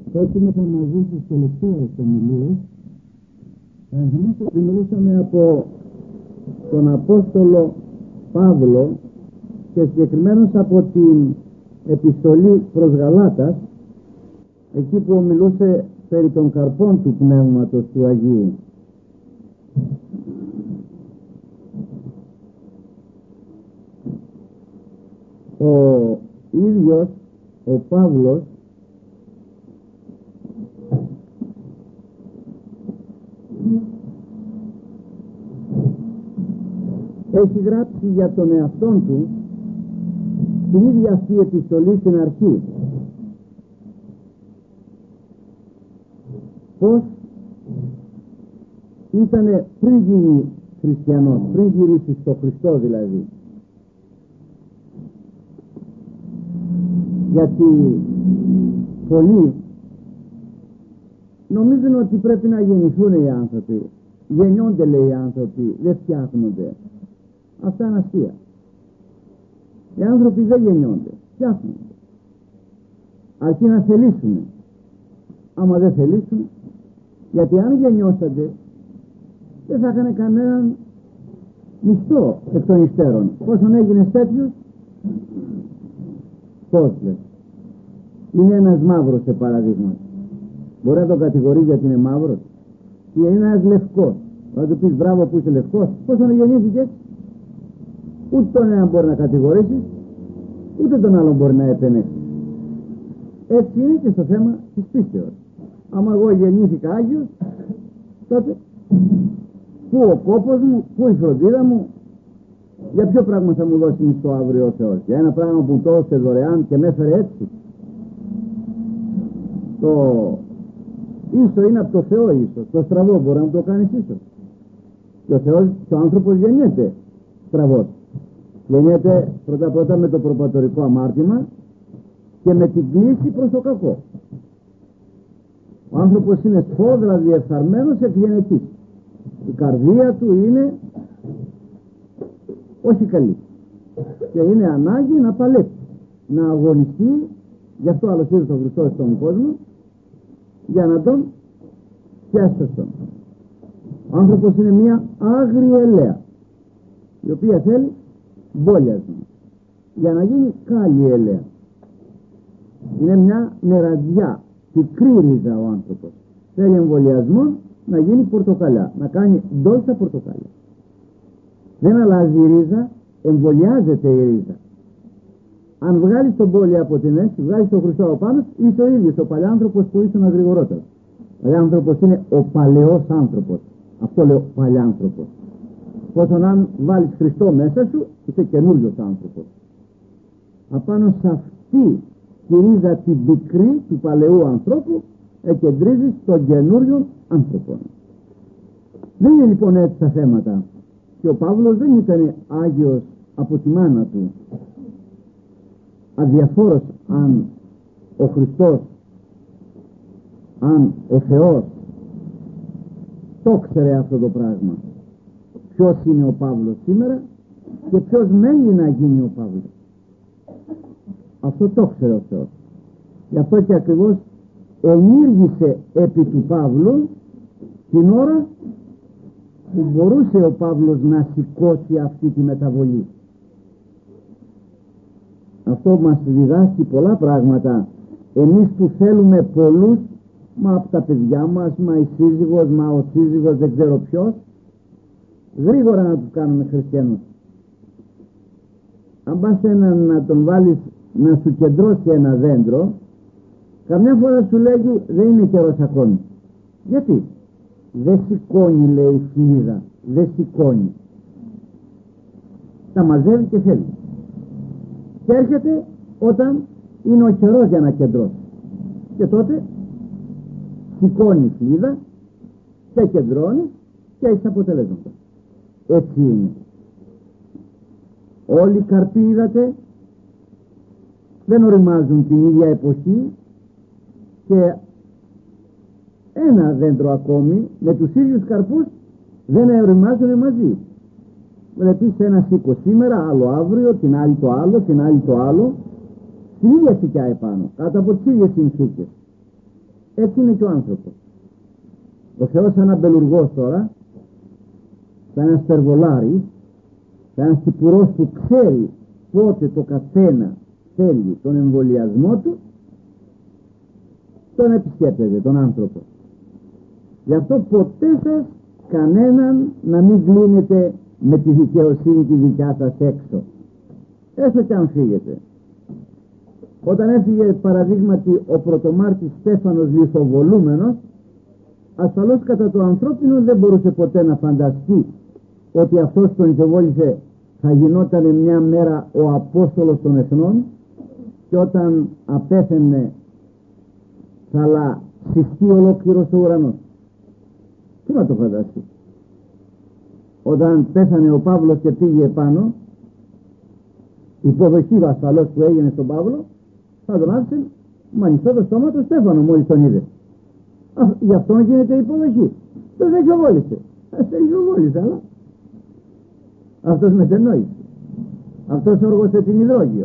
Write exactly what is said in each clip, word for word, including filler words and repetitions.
Έτσι θα μαζί στις τελευταίες ομιλίες. Εμείς μιλήσαμε από τον Απόστολο Παύλο και συγκεκριμένως από την επιστολή προς Γαλάτας, εκεί που μιλούσε περί των καρπών του Πνεύματος του Αγίου. Ο ίδιος ο Παύλος έχει γράψει για τον εαυτόν του την ίδια αυτή επιστολή στην αρχή, πως ήτανε πριν γίνει χριστιανός, πριν γυρίσει στο Χριστό δηλαδή. Γιατί πολλοί νομίζουν ότι πρέπει να γεννηθούν οι άνθρωποι. Γεννιόνται, λέει, οι άνθρωποι, δεν φτιάχνονται. Αυτά είναι αστεία. Οι άνθρωποι δεν γεννιόνται, φτιάχνονται. Αρκεί να θελήσουν. Άμα δεν θελήσουν, γιατί αν γεννιώσατε δεν θα έκανε κανέναν μισθό εκ των υστέρων. Πόσον έγινες τέτοιος, πώς λες. Είναι ένας μαύρος, σε παραδείγμα. Μπορεί να τον κατηγορεί γιατί είναι μαύρος. Και είναι ένας λευκός. Θα του πεις μπράβο που είσαι λευκός. Πόσον γεννήθηκες, ούτε τον έναν μπορεί να κατηγορήσει, ούτε τον άλλον μπορεί να επενέσει. Έτσι είναι και στο θέμα της πίστεως. Άμα εγώ γεννήθηκα Άγιος, τότε πού ο κόπος μου, πού η φροντίδα μου, για ποιο πράγμα θα μου δώσει μισθό αύριο ο Θεός? Για ένα πράγμα που το έδωσε δωρεάν και με έφερε έτσι. Το ίσο είναι από το Θεό ίσο. Το στραβό μπορεί να το κάνεις ίσο. Και ο Θεός, ο άνθρωπος γεννιέται στραβός. Γεννιέται πρώτα πρώτα με το προπατορικό αμάρτημα και με την κλίση προς το κακό. Ο άνθρωπος είναι σφόδρα διεφθαρμένος εκ γενετής. Η καρδία του είναι όχι καλή και είναι ανάγκη να παλέψει, να αγωνιστεί. Γι' αυτό άλλος ήρθε τον Χριστό στον κόσμο, για να τον πιάσει σωστόν. Ο άνθρωπος είναι μια άγρια ελαία, η οποία θέλει μπόλιασμα για να γίνει κάλλη ελαία. Είναι μια νεραδιά, πικρή ρίζα ο άνθρωπος. Θέλει εμβολιασμό να γίνει πορτοκαλιά, να κάνει ντόλσα πορτοκαλιά. Δεν αλλάζει η ρίζα, εμβολιάζεται η ρίζα. Αν βγάλεις τον πόλη από την ένση, βγάλεις τον Χριστό από πάνω, είσαι ο ίδιος ο παλιάνθρωπος που ήσουν γρηγορότερο. Ο παλιάνθρωπος είναι ο παλαιός άνθρωπος. Αυτό λέω παλιάνθρωπος. Πόσον αν βάλεις Χριστό μέσα σου, είσαι καινούριος άνθρωπος. Απάνω σε αυτή τη ρίζα την πικρή του παλαιού ανθρώπου εκεντρίζεις τον καινούριο άνθρωπο. Δεν είναι λοιπόν έτσι τα θέματα. Και ο Παύλος δεν ήταν Άγιος από τη μάνα του. Αδιαφόρος αν ο Χριστός, αν ο Θεός το ξέρε αυτό το πράγμα. Ποιος είναι ο Παύλος σήμερα και ποιος μένει να γίνει ο Παύλος. Αυτό το ξέρε ο Θεός. Γι' αυτό και ακριβώς ενήργησε επί του Παύλου την ώρα που μπορούσε ο Παύλος να σηκώσει αυτή τη μεταβολή. Αυτό μας διδάσκει πολλά πράγματα. Εμείς που θέλουμε πολλούς, μα από τα παιδιά μας, μα η σύζυγος, μα ο σύζυγος, δεν ξέρω ποιος, γρήγορα να τους κάνουμε χριστιανούς. Αν πας έναν να τον βάλεις να σου κεντρώσει ένα δέντρο, καμιά φορά σου λέγει δεν είναι καιρός ακόμη. Γιατί? Δεν σηκώνει, λέει η φλίδα, δεν σηκώνει. Τα μαζεύει και θέλει. Και έρχεται όταν είναι ο καιρός για να κεντρώσει. Και τότε σηκώνει η φλίδα και κεντρώνει και έχει αποτελέσματα. Έτσι είναι. Όλοι οι καρποί, είδατε, δεν οριμάζουν την ίδια εποχή και ένα δέντρο ακόμη με τους ίδιους καρπούς δεν οριμάζουν μαζί. Βλέπεις ένα σήκω σήμερα, άλλο αύριο, την άλλη το άλλο, την άλλη το άλλο, στην ίδια σικιά επάνω, κάτω από τις ίδιες συνθήκες. Έτσι είναι και ο άνθρωπος. Ο Θεός σαν αμπελουργός τώρα, σαν ένας τερβολάρης, σαν ένας τυπουρός που ξέρει πότε το καθένα θέλει τον εμβολιασμό του, τον επισκέπτεται τον άνθρωπο. Γι' αυτό ποτέ σας κανέναν να μην κλείνετε με τη δικαιοσύνη τη δικιά σας έξω, έστω και αν φύγετε. Όταν έφυγε παραδείγματι ο πρωτομάρτης Στέφανος λιθοβολούμενος, ασφαλώς κατά το ανθρώπινο δεν μπορούσε ποτέ να φανταστεί ότι αυτός τον λιθοβόλησε θα γινόταν μια μέρα ο Απόστολος των Εθνών, και όταν απέθαινε θα λασιστεί ολόκληρος ο ουρανός. Τι να το φανταστεί. Όταν πέθανε ο Παύλος και πήγε επάνω, η υποδοχή ασφαλώς που έγινε στον Παύλο, θα τον άφησε με ανοιχτό το στόμα του Στέφανο μόλις τον είδε. Α, γι' αυτό γίνεται η υποδοχή. Δεν δεν ξεβόλησε. Δεν ξεβόλησε, αλλά αυτός μετενόησε. Αυτός όργωσε την υδρόγειο.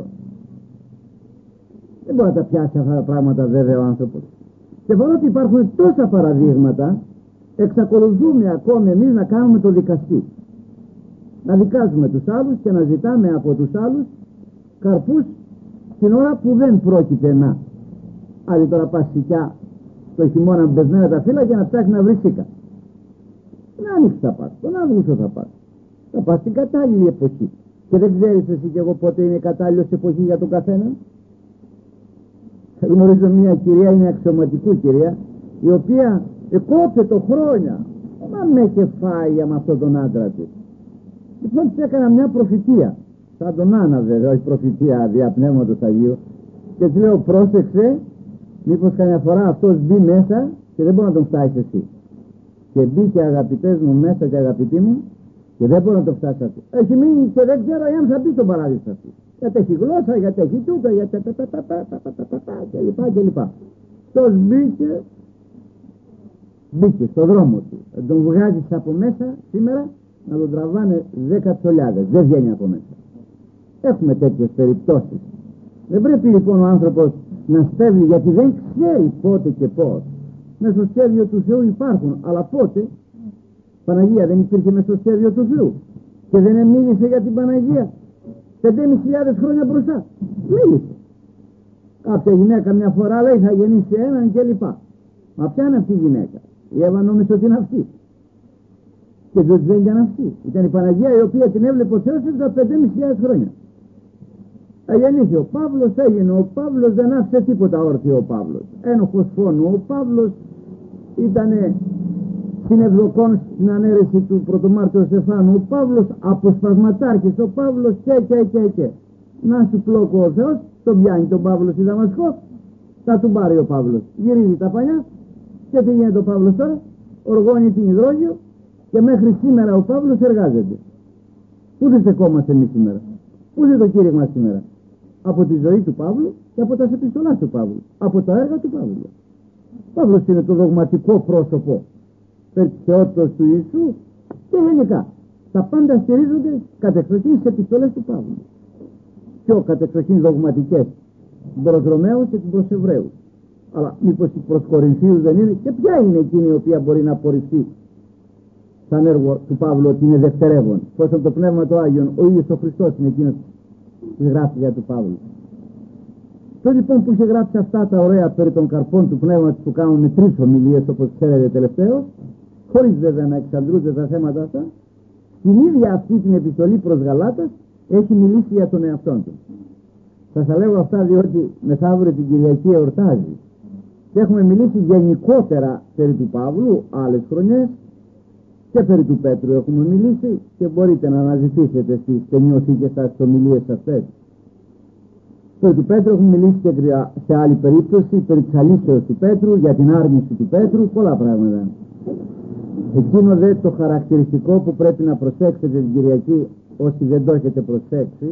Δεν μπορεί να τα πιάσει αυτά τα πράγματα βέβαια ο άνθρωπος. Και παρότι υπάρχουν τόσα παραδείγματα, εξακολουθούμε ακόμη εμείς να κάνουμε το δικαστή. Να δικάζουμε τους άλλους και να ζητάμε από τους άλλους καρπούς την ώρα που δεν πρόκειται να. Άλλοι τώρα πας σικιά το χειμώνα μπεσμένα τα φύλλα και να ψάχνει να βρει σίκα. Να άνοιξει θα πας, τον Αύγουστο θα πας. Θα πας στην κατάλληλη εποχή. Και δεν ξέρεις εσύ και εγώ πότε είναι κατάλληλος εποχή για τον καθένα. Γνωρίζω μια κυρία, είναι αξιωματικού κυρία, η οποία εκόπτε το χρόνια, μα με είχε φάει με αυτόν τον άντρα της. Λοιπόν της έκανα μια προφητεία, σαν τον Άννα βέβαια, όχι προφητεία δια Πνεύματος Αγίου, και της λέω πρόσεξε, μήπως καμιά φορά αυτός μπει μέσα και δεν μπορεί να τον φτάσει εσύ. Και μπήκε αγαπητές μου μέσα και αγαπητοί μου και δεν μπορεί να τον φτάσει αυτή. Έχει μείνει και δεν ξέρω αν θα μπει στον παράδεισο αυτή. Γιατί έχει γλώσσα, γιατί έχει τούτο, γιατί και λοιπά και λοιπά. Τος μπήκε, μπήκε στο δρόμο του. Τον βγάζεις από μέσα σήμερα να τον τραβάνε δέκα τσολιάδες. Δεν βγαίνει από μέσα. Έχουμε τέτοιες περιπτώσεις. Δεν πρέπει λοιπόν ο άνθρωπος να στέλνει, γιατί δεν ξέρει πότε και πώς. Μες στο σχέδιο του Θεού υπάρχουν, αλλά πότε. Παναγία δεν υπήρχε μες στο σχέδιο του Θεού και δεν μίλησε για την Παναγία πεντέμισι χιλιάδες χρόνια μπροστά. Μίλησε. Κάποια γυναίκα μια φορά λέει θα γεννήσει έναν και λοιπά. Μα ποια είναι αυτή η γυναίκα? Η Εύα νόμιζε ότι είναι αυτή. Και δεν ήταν αυτή. Ήταν η Παναγία η οποία την έβλεπε ο Θεός τα πεντέμισι χιλιάδες χρόνια. Αγεννήθη ο Παύλος, έγινε ο Παύλος, δεν άφησε τίποτα όρθιο ο Παύλος. Ένοχος φόνου ο Παύλος, ήταν στην Ευδοκόν στην ανέρεση του πρωτομάρτυου Στεφάνου ο Παύλος, αποσπασματάρχης ο Παύλος και και και και. Να σου πλόκο ο Θεός, τον πιάνει τον Παύλο στη Δαμασκό, θα του πάρει ο Παύλος. Γυρίζει τα πανιά και τι γίνεται ο Παύλος τώρα? Οργώνει την υδρόγειο και μέχρι σήμερα ο Παύλος εργάζεται. Πού δεν στεκόμαστε εμείς σήμερα? Πού δεν το κήρυγμα σήμερα? Από τη ζωή του Παύλου και από τα επιστολάς του Παύλου, από τα έργα του Παύλου. Ο Παύλος είναι το δογματικό πρόσωπο περί της θεότητας του Ιησού και γενικά τα πάντα στηρίζονται κατεξοχήν στις επιστολές του Παύλου. Πιο κατεξοχήν δογματικές προς Ρωμαίους και προς Εβραίους. Αλλά μήπως προς Κορινθίους δεν είναι? Και ποια είναι εκείνη η οποία μπορεί να απορριφθεί σαν έργο του Παύλου ότι είναι δευτερεύον? Πώς από το Πνεύμα του Άγιον ο ίδιος ο Χριστός είναι εκείνος που γράφει για του Παύλου. Τότε λοιπόν που είχε γράψει αυτά τα ωραία περί των καρπών του Πνεύματος που κάνουν με τρεις ομιλίες όπως ξέρετε τελευταίο, χωρίς βέβαια να εξαντλούνται τα θέματα αυτά, την ίδια αυτή την επιστολή προς Γαλάτας έχει μιλήσει για τον εαυτόν του. Θα σας λέγω αυτά διότι μεθαύριο την Κυριακή εορτάζει και έχουμε μιλήσει γενικότερα περί του Παύλου άλλες χρονιές και περί του Πέτρου έχουμε μιλήσει και μπορείτε να αναζητήσετε στις ταινιοθήκες σας τις ομιλίες αυτές. Περί του Πέτρου έχουμε μιλήσει και σε άλλη περίπτωση περί της αλήσεως του Πέτρου, για την άρνηση του Πέτρου, πολλά πράγματα. Εκείνο δε το χαρακτηριστικό που πρέπει να προσέξετε την Κυριακή όσοι δεν το έχετε προσέξει,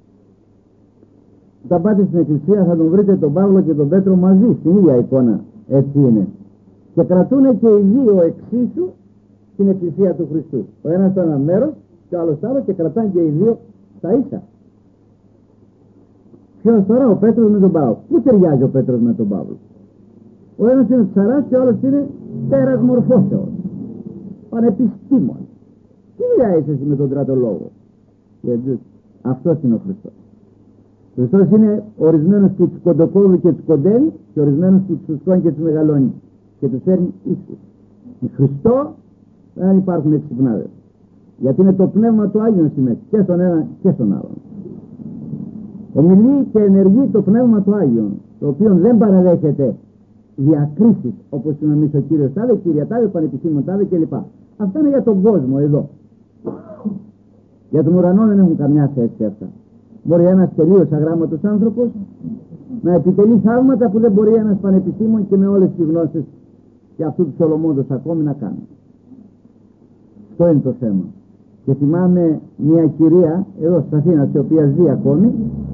όταν πάτε στην εκκλησία θα τον βρείτε τον Παύλο και τον Πέτρο μαζί στην ίδια εικόνα, έτσι είναι, και κρατούν και οι δύο εξίσου στην εκκλησία του Χριστού, ο ένας στο ένα μέρος και ο άλλος άλλο, και κρατάνε και οι δύο τα ίσα. Ποιος τώρα? Ο Πέτρος με τον Παύλο. Πού ταιριάζει ο Πέτρος με τον Παύλο? Ο ένας είναι ψαράς και ο άλλος είναι τέρας μορφώσεως, πανεπιστήμων. Τι δουλειά είσαι εσύ με τον τρατολόγο? Γιατί αυτός είναι ο Χριστός. Ο Χριστός είναι ορισμένος που τους κοντοκόβει και τους κοντένει και ορισμένος που τους σηκώνει και τους μεγαλώνει και τους φέρνει ίσους. Με Χριστό δεν υπάρχουν εξυπνάδες, γιατί είναι το Πνεύμα του Άγιον στη μέση και στον ένα και στον άλλον. Ομιλεί και ενεργεί το Πνεύμα του Άγιον, το οποίο δεν παραδέχεται διακρίσεις όπως είναι εμείς ο Κύριος τάδε, Κύρια τάδε, Πανεπιστήμιο τάδε κλπ. Αυτά είναι για τον κόσμο εδώ. Για τον ουρανό δεν έχουν καμιά θέση αυτά. Μπορεί ένας τελείως αγράμματος άνθρωπος να επιτελεί θαύματα που δεν μπορεί ένας πανεπιστήμων και με όλες τις γνώσεις και αυτού του Σολομώντος ακόμη να κάνει. Αυτό είναι το θέμα. Και θυμάμαι μια κυρία εδώ στην Αθήνα, η οποία ζει ακόμη,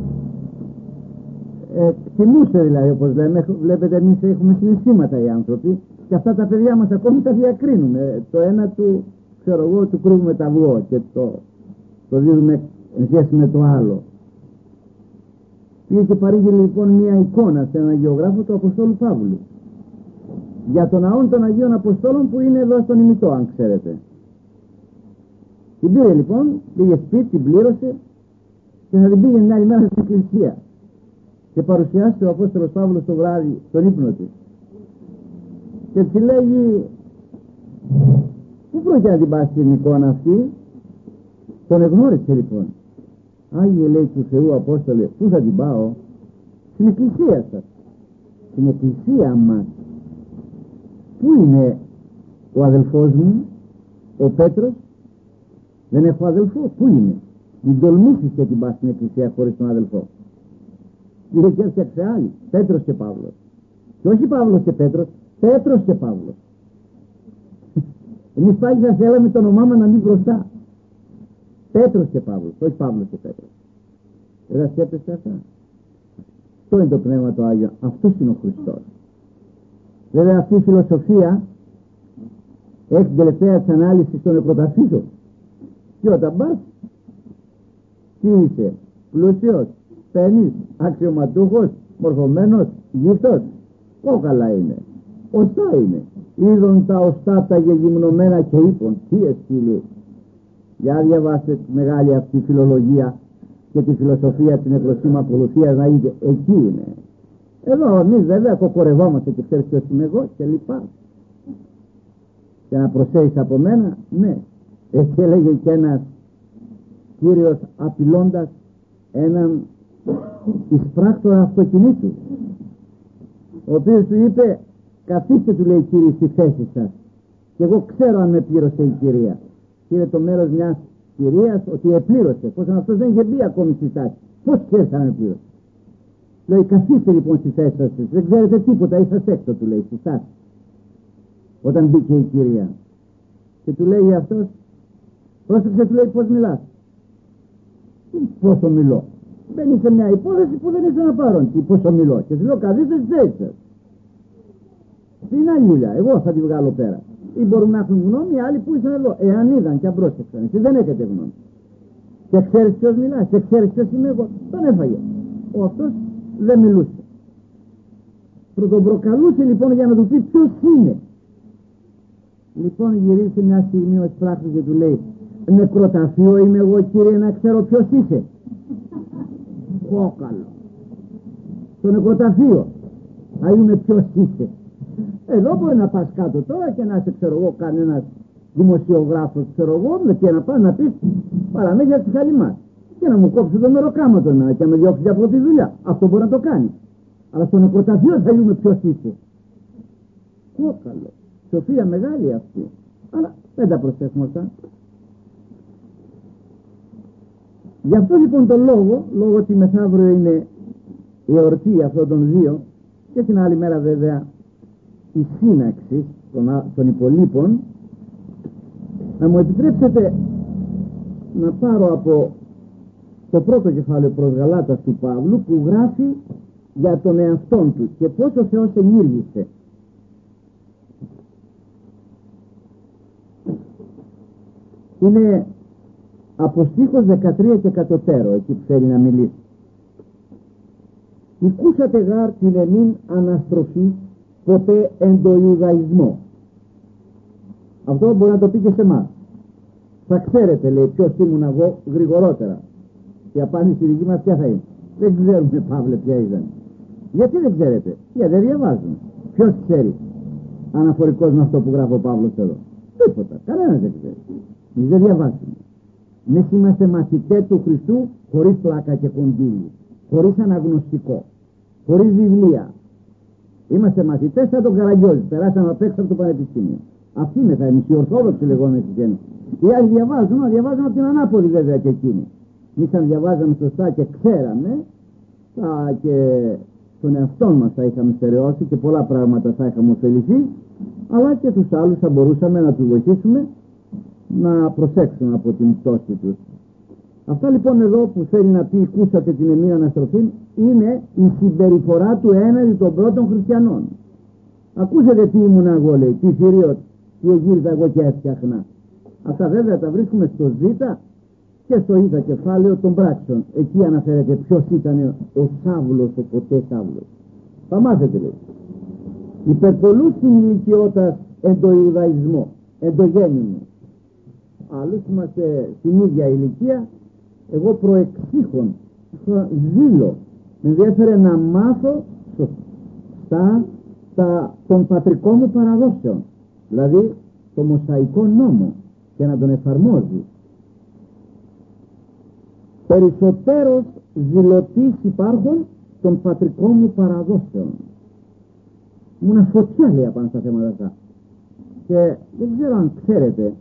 ε, θυμούσε δηλαδή, όπως λέμε, βλέπετε εμείς έχουμε συναισθήματα οι άνθρωποι και αυτά τα παιδιά μας ακόμη τα διακρίνουμε. Το ένα του, ξέρω εγώ, του κρύβουμε τα αυγό και το, το δίδουμε εν σχέση με το άλλο. Πήγε και παρήγγειλε λοιπόν μια εικόνα σε έναν γεωγράφο του Αποστόλου Παύλου για τον ναό των Αγίων Αποστόλων που είναι εδώ στον ημιτό, αν ξέρετε. Την πήρε λοιπόν, πήγε σπίτι, την πλήρωσε και θα την πήγε μια άλλη μέρα στην εκκλησία και παρουσιάστηκε ο Απόστολος Παύλος το βράδυ στον ύπνο της και της λέγει, πού πρόκειται να την πας την εικόνα αυτή? Τον εγνώρισε λοιπόν. Άγιε, λέει, του Θεού Απόστολε, πού θα την πάω? Στην εκκλησία σας. Στην εκκλησία μας. Πού είναι ο αδελφός μου, ο Πέτρος? Δεν έχω αδελφό. Πού είναι? Μην τολμήσεις και την πας στην εκκλησία χωρίς τον αδελφό. Πήγε και έφτιαξε άλλη, Πέτρος και Παύλος. Και όχι Παύλος και Πέτρος, Πέτρος και Παύλος. Εμείς πάλι θα θέλαμε το όνομά μας να μην μπροστά. Πέτρος και Παύλος, όχι Παύλος και Πέτρος. Δεν θα σκέπτεστε αυτά? Αυτό είναι το Πνεύμα το Άγιο, αυτός είναι ο Χριστός. Βέβαια αυτή η φιλοσοφία έχει την τελευταία της ανάλυση στον νεκροταφείο. Και όταν πας, τι είσαι? Πλούσιος, πένης, αξιωματούχος, μορφωμένος, γύφτος? Κόκαλα είναι, οστά είναι. Είδον τα οστά τα γεγυμνωμένα και είπαν, τι εστίλει? Για διαβάστε τη μεγάλη αυτή φιλολογία και τη φιλοσοφία την νεκροσύμακολουθίας να είδε, εκεί είναι. Εδώ εμείς βέβαια κοκορευόμαστε και ξέρεις ποιος είμαι εγώ και λοιπά. Και να προσέχεις από μένα, ναι. Έτσι έλεγε και ένας κύριος απειλώντας έναν εισπράκτορα αυτοκινήτου, ο οποίος του είπε, καθίστε, του λέει, κύριε, στη θέση σας και εγώ ξέρω αν με πλήρωσε η κυρία. Και είναι το μέρος μιας κυρίας ότι επλήρωσε, πως αυτός δεν είχε μπει ακόμη στη τάση. Πώς ξέρεις αν επλήρωσε? Λέει, καθίστε λοιπόν στη θέση σας, δεν ξέρετε τίποτα, είσαστε έξω, του λέει, στη στάση. Όταν μπήκε η κυρία και του λέει αυτός, πρόσεξε, του λέει, πώς μιλάς? Πόσο μιλώ? Μπαίνει σε μια υπόθεση που δεν είσαι να πάρουν. Τι πόσο μιλώ? Και σου λέω, καθίστε στη θέση σας. Είναι άλλη δουλειά, εγώ θα τη βγάλω πέρα. Ή μπορούν να έχουν γνώμη οι άλλοι που ήσαν εδώ, εάν είδαν και αν πρόσεξαν. Εσύ δεν έχετε γνώμη. Και ξέρεις ποιος μιλάς, και ξέρεις ποιος είμαι εγώ. Τον έφαγε. Ο αυτός δεν μιλούσε. Τον προκαλούσε λοιπόν για να του πει ποιος είναι. Λοιπόν γυρίσει μια στιγμή ο εισπράκτης και του λέει, νεκροταφείο είμαι εγώ, κύριε, να ξέρω ποιος είσαι? Κόκαλο. Στο νεκροταφείο. Α, είμαι ποιος είσαι? Εδώ μπορεί να πας κάτω τώρα και να είσαι, ξέρω εγώ, κανένας δημοσιογράφος, ξέρω εγώ, και να πας να πεις παραμύθια της Χαλιμάς και να μου κόψει το μεροκάματο να και να με διώξει από τη δουλειά. Αυτό μπορεί να το κάνει. Αλλά στο νεκροταφείο θα είμαι ποιος είσαι. Κόκαλο. Σοφία μεγάλη αυτή. Αλλά δεν τα προσέχουμε αυτά. Γι' αυτό λοιπόν το λόγο, λόγω ότι μεθαύριο είναι η εορτή αυτών των δύο και την άλλη μέρα βέβαια η σύναξη των, των υπολείπων, να μου επιτρέψετε να πάρω από το πρώτο κεφάλαιο προς Γαλάτας του Παύλου που γράφει για τον εαυτόν του και πώς ο Θεός ενήργησε. Είναι από στίχος δεκατρία και κατωτέρω εκεί που θέλει να μιλήσει. «Οικούσατε γάρ την εμήν αναστροφή ποτέ εν το Ιουδαϊσμό. Αυτό μπορεί να το πει και σε εμάς. Θα ξέρετε, λέει, ποιος ήμουν εγώ γρηγορότερα. Η απάντηση δική μας ποια θα είναι? Δεν ξέρουμε, Παύλε, ποια ήταν. Γιατί δεν ξέρετε? Γιατί δεν διαβάζουμε. Ποιος ξέρει αναφορικός με αυτό που γράφει ο Παύλος εδώ? Τίποτα, κανένας δεν ξέρει. Εμείς δεν διαβάζουμε. Εμείς είμαστε μαθητές του Χριστού χωρίς πλάκα και κονδύλι, χωρίς αναγνωστικό, χωρίς βιβλία. Είμαστε μαθητές σαν τον Καραγκιόζη, περάσαμε απ' έξω από το πανεπιστήμιο. Αυτοί είναι, θα είναι οι Ορθόδοξοι λεγόμενοι χριστιανοί. Οι άλλοι διαβάζουν, να διαβάζουν από την ανάποδη βέβαια και εκείνοι. Εμείς αν διαβάζαμε σωστά και ξέραμε, θα και τον εαυτό μας θα είχαμε στερεώσει και πολλά πράγματα θα είχαμε ωφεληθεί, αλλά και τους άλλους θα μπορούσαμε να τους βοηθήσουμε να προσέξουν από την πτώση τους. Αυτά λοιπόν εδώ που θέλει να πει «Ακούσατε την εμμήν αναστροφή» είναι η συμπεριφορά του έναντι των πρώτων χριστιανών. Ακούσατε τι ήμουν εγώ, λέει, τι θηρίω, τι εγύριζα εγώ και έφτιαχνα. Αυτά βέβαια τα βρίσκουμε στο Ζ και στο Ι κεφάλαιο των πράξεων. Εκεί αναφέρεται ποιος ήταν ο Σάβλος, ο ποτέ Σάβλος. Θα μάθετε, λέει. Υπερπολούς στην ηλικιώτας εν το Ιουδαϊσμό, εν το γέννημο. Άλλους είμαστε στην ίδια ηλικία. Εγώ προεξήχων, ζήλο, με ενδιαφέρε να μάθω σωστά τα, των πατρικών μου παραδόσεων, δηλαδή το Μωσαϊκό νόμο, και να τον εφαρμόζει. Περισσότερος ζηλωτής υπάρχουν των πατρικών μου παραδόσεων. Ήμουνα φωτιά, λέει, απάνω στα θέματα αυτά. Και δεν ξέρω αν ξέρετε,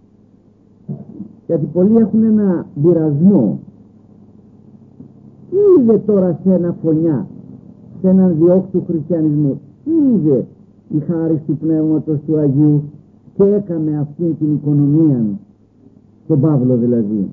γιατί πολλοί έχουν ένα πειρασμό. Τι είδε τώρα σε ένα φωνιά, σε έναν διώκτη του χριστιανισμού? Τι είδε η χάρη του Πνεύματος του Αγίου και έκανε αυτή την οικονομία, τον Παύλο δηλαδή?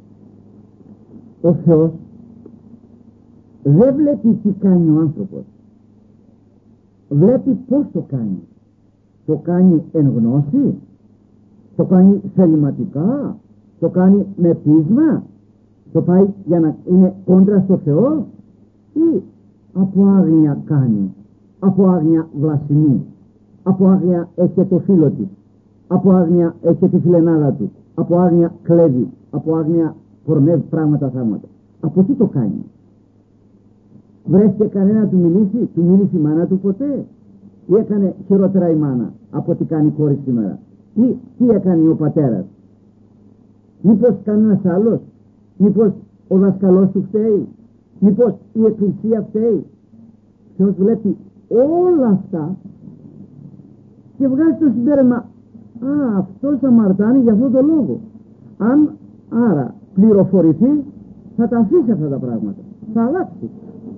Ο Θεός δεν βλέπει τι κάνει ο άνθρωπος, βλέπει πώς το κάνει. Το κάνει εν γνώση, το κάνει θεληματικά, το κάνει με πείσμα, το πάει για να είναι κόντρα στο Θεό, ή από άγνοια κάνει, από άγνοια βλασιμεί, από άγνοια έχει το φίλο της, από άγνοια έχει τη φιλενάδα του, από άγνοια κλέβει, από άγνοια πορνεύει πράγματα θαύματα. Από τι το κάνει? Βρέθηκε κανένα να του μιλήσει? Του μίλησε η μάνα του ποτέ? Ή έκανε χειρότερα η μάνα από τι κάνει η κόρη σήμερα? Ή τι έκανε ο πατέρας? Μήπως κανένας άλλος? Μήπως ο δασκαλός του φταίει? Μήπως η εκκλησία φταίει? Θεός βλέπει όλα αυτά και βγάζει το συμπέρασμα, α, αυτός αμαρτάνει για αυτόν τον λόγο. Αν άρα πληροφορηθεί, θα τα αφήσει αυτά τα πράγματα, θα αλλάξει.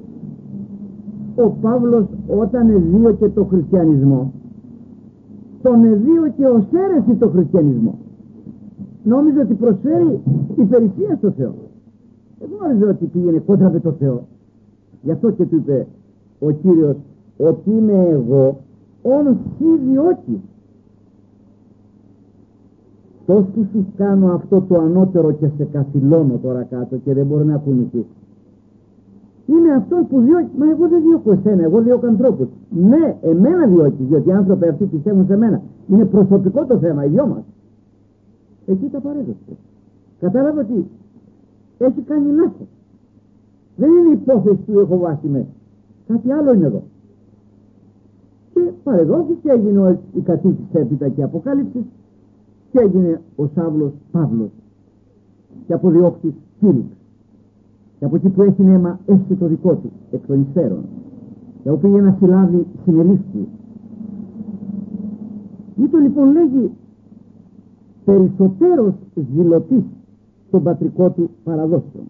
Ο Παύλος όταν εδίωκε το χριστιανισμό, τον εδίωκε ως αίρεση το χριστιανισμό. Νόμιζε ότι προσφέρει υπηρεσία στο Θεό. Δεν γνώριζε ότι πήγαινε κόντρα με το Θεό. Γι' αυτό και του είπε ο Κύριος ότι είμαι εγώ όν σοι διώκεις. Τόσο που σου κάνω αυτό το ανώτερο και σε καθυλώνω τώρα κάτω και δεν μπορεί να κουνηθεί. Είναι αυτόν που διώκει. Μα εγώ δεν διώκω εσένα, εγώ διώκω ανθρώπους. Ναι, εμένα διώκεις, διότι οι άνθρωποι αυτοί πιστεύουν σε μένα. Είναι προσωπικό το θέμα, οι δυο μας. Εκεί τα παρέδωσε. Κατάλαβε ότι έχει κάνει λάθος. Δεν είναι υπόθεση του έχω βάσει μέσα. Κάτι άλλο είναι εδώ. Και παρεδόθηκε, έγινε η κατοίκηση έπειτα και αποκάλυψης και έγινε ο Σάβλος Παύλος και από διώκτης Κύριξ. Και από εκεί που έχει αίμα έχει το δικό του εκ των υστέρων, και όπου πήγε να συλλάβει συνελήφθη. Ήτο λοιπόν λέγει περισσότερος ζηλωτής στον πατρικό του παραδόσεων.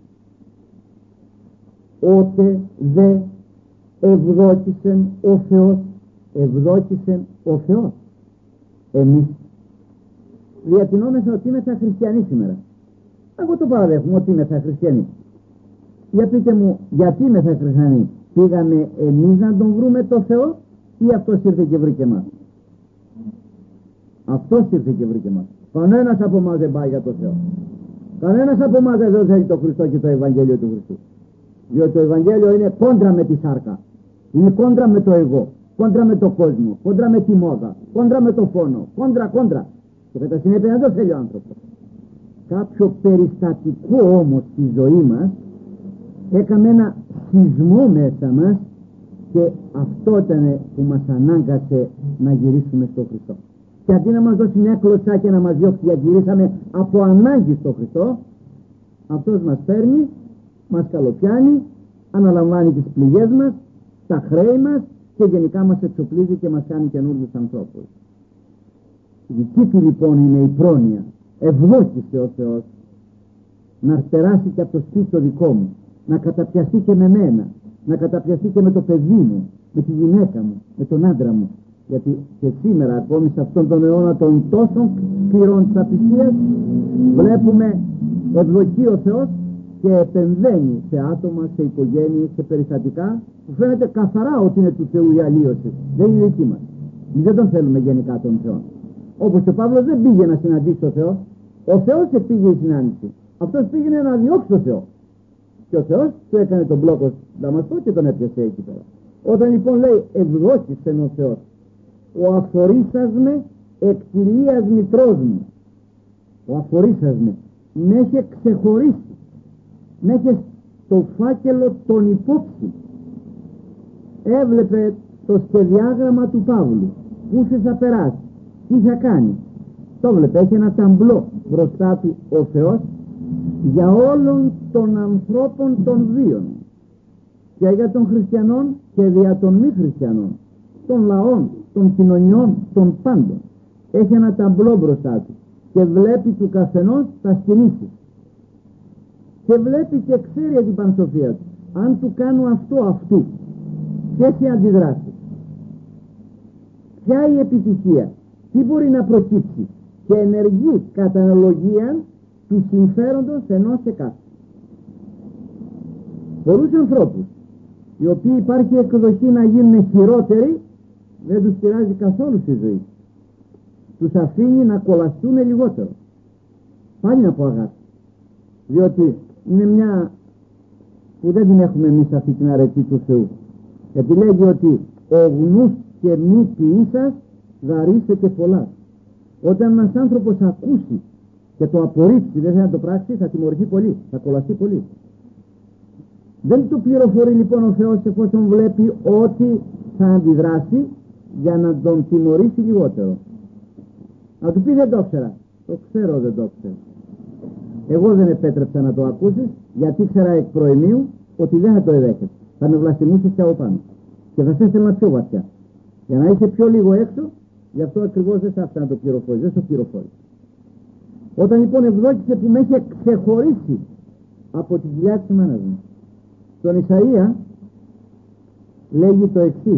Ότε δε ευδόκησεν ο Θεός, ευδόκησεν ο Θεός. Εμείς διατηνόμεθα ότι είμαστε χριστιανοί σήμερα. Εγώ το παραδέχομαι ότι είμαστε χριστιανοί. Για πείτε μου, γιατί είμαστε χριστιανοί? Πήγαμε εμείς να τον βρούμε το Θεό ή αυτός ήρθε και βρήκε μας? Αυτός ήρθε και βρήκε μας. Κανένας από εμάς δεν πάει για το Θεό. Κανένας από εμάς δεν θέλει το Χριστό και το Ευαγγέλιο του Χριστού. Διότι το Ευαγγέλιο είναι κόντρα με τη σάρκα. Είναι κόντρα με το εγώ. κόντρα με το κόσμο, κόντρα με τη μόδα, κόντρα με το φόνο, κόντρα, κόντρα. Και κατά συνέπεια δεν το θέλει ο άνθρωπος. Κάποιο περιστατικό όμως στη ζωή μας έκαμε ένα σεισμό μέσα μας και αυτό ήταν που μας ανάγκασε να γυρίσουμε στο Χριστό. Και αντί να μας δώσει μια κλωτσά και να μας διώξει γιατί γυρίσαμε από ανάγκη στο Χριστό, αυτός μας παίρνει, μας καλοπιάνει, αναλαμβάνει τις πληγές μας, τα χρέη μας και γενικά μας εξοπλίζει και μας κάνει καινούργιους ανθρώπους. Η δική του λοιπόν είναι η πρόνοια. Ευλόγησε ο Θεός να περάσει και από το σπίτι το δικό μου, να καταπιαστεί και με μένα, να καταπιαστεί και με το παιδί μου, με τη γυναίκα μου, με τον άντρα μου. Γιατί και σήμερα ακόμη σε αυτόν τον αιώνα των τόσων σκληρών της απιστίας βλέπουμε ευδοκεί ο Θεός και επεμβαίνει σε άτομα, σε οικογένειες, σε περιστατικά που φαίνεται καθαρά ότι είναι του Θεού η αλλίωση. Δεν είναι δική μας. Εμείς δεν τον θέλουμε γενικά τον Θεό. Όπως ο Παύλος δεν πήγε να συναντήσει τον Θεό, ο Θεός και πήγε η συνάντηση. Αυτός πήγαινε να διώξει τον Θεό. Και ο Θεός του έκανε τον μπλόκο Δαμασκό και τον έπιασε εκεί πέρα. Όταν λοιπόν λέει ευδόκησε ο Θεός, ο αφορίσας με εκτιλίας μητρός μου, ο αφορίσας με με είχε ξεχωρίσει, με είχε στο φάκελο τον υπόψη, έβλεπε το σχεδιάγραμμα του Παύλου, πού θα περάσει, τι θα κάνει, το βλέπε, έχει ένα ταμπλό μπροστά του ο Θεός για όλων των ανθρώπων των βίων και για των χριστιανών και για των μη χριστιανών, των λαών, των κοινωνιών, των πάντων. Έχει ένα ταμπλό μπροστά του και βλέπει του καθενός τα κινήσεις και βλέπει και ξέρει την πανσοφία του. Αν του κάνω αυτό αυτού, ποιες οι αντιδράσεις, ποια η επιτυχία, τι μπορεί να προκύψει, και ενεργεί κατά αναλογία του συμφέροντος ενός εκάστου. Πολλούς ανθρώπους οι οποίοι υπάρχει εκδοχή να γίνουν χειρότεροι δεν τους πειράζει καθόλου στη ζωή, τους αφήνει να κολλαστούν λιγότερο, πάλι από αγάπη, διότι είναι μια που δεν την έχουμε εμείς αυτή την αρετή του Θεού, γιατί λέγει ότι ο γνούς και μη ποιήσας δαρείσαι και πολλά. Όταν ένας άνθρωπος ακούσει και το απορρίψει, δεν θέλει να το πράξει, θα τιμωρηθεί πολύ, θα κολλαστεί πολύ. Δεν του πληροφορεί λοιπόν ο Θεός εφόσον βλέπει ότι θα αντιδράσει για να τον τιμωρήσει λιγότερο. Να του πει δεν το ξέρα, το ξέρω δεν το ξέρω. Εγώ δεν επέτρεψα να το ακούσεις γιατί ήξερα εκ προημίου ότι δεν θα το εδέχεσαι. Θα με βλαστημούσες και από πάνω και θα σε έστελνα πιο βαθιά. Για να είσαι πιο λίγο έξω, γι' αυτό ακριβώς δεν θα έφτανα να το πληροφορείς, δεν το πληροφορείς. Όταν λοιπόν ευδόκησε που με είχε ξεχωρίσει από τη δουλειά της μάνας μου. Στον Ισαΐα λέγει το εξής: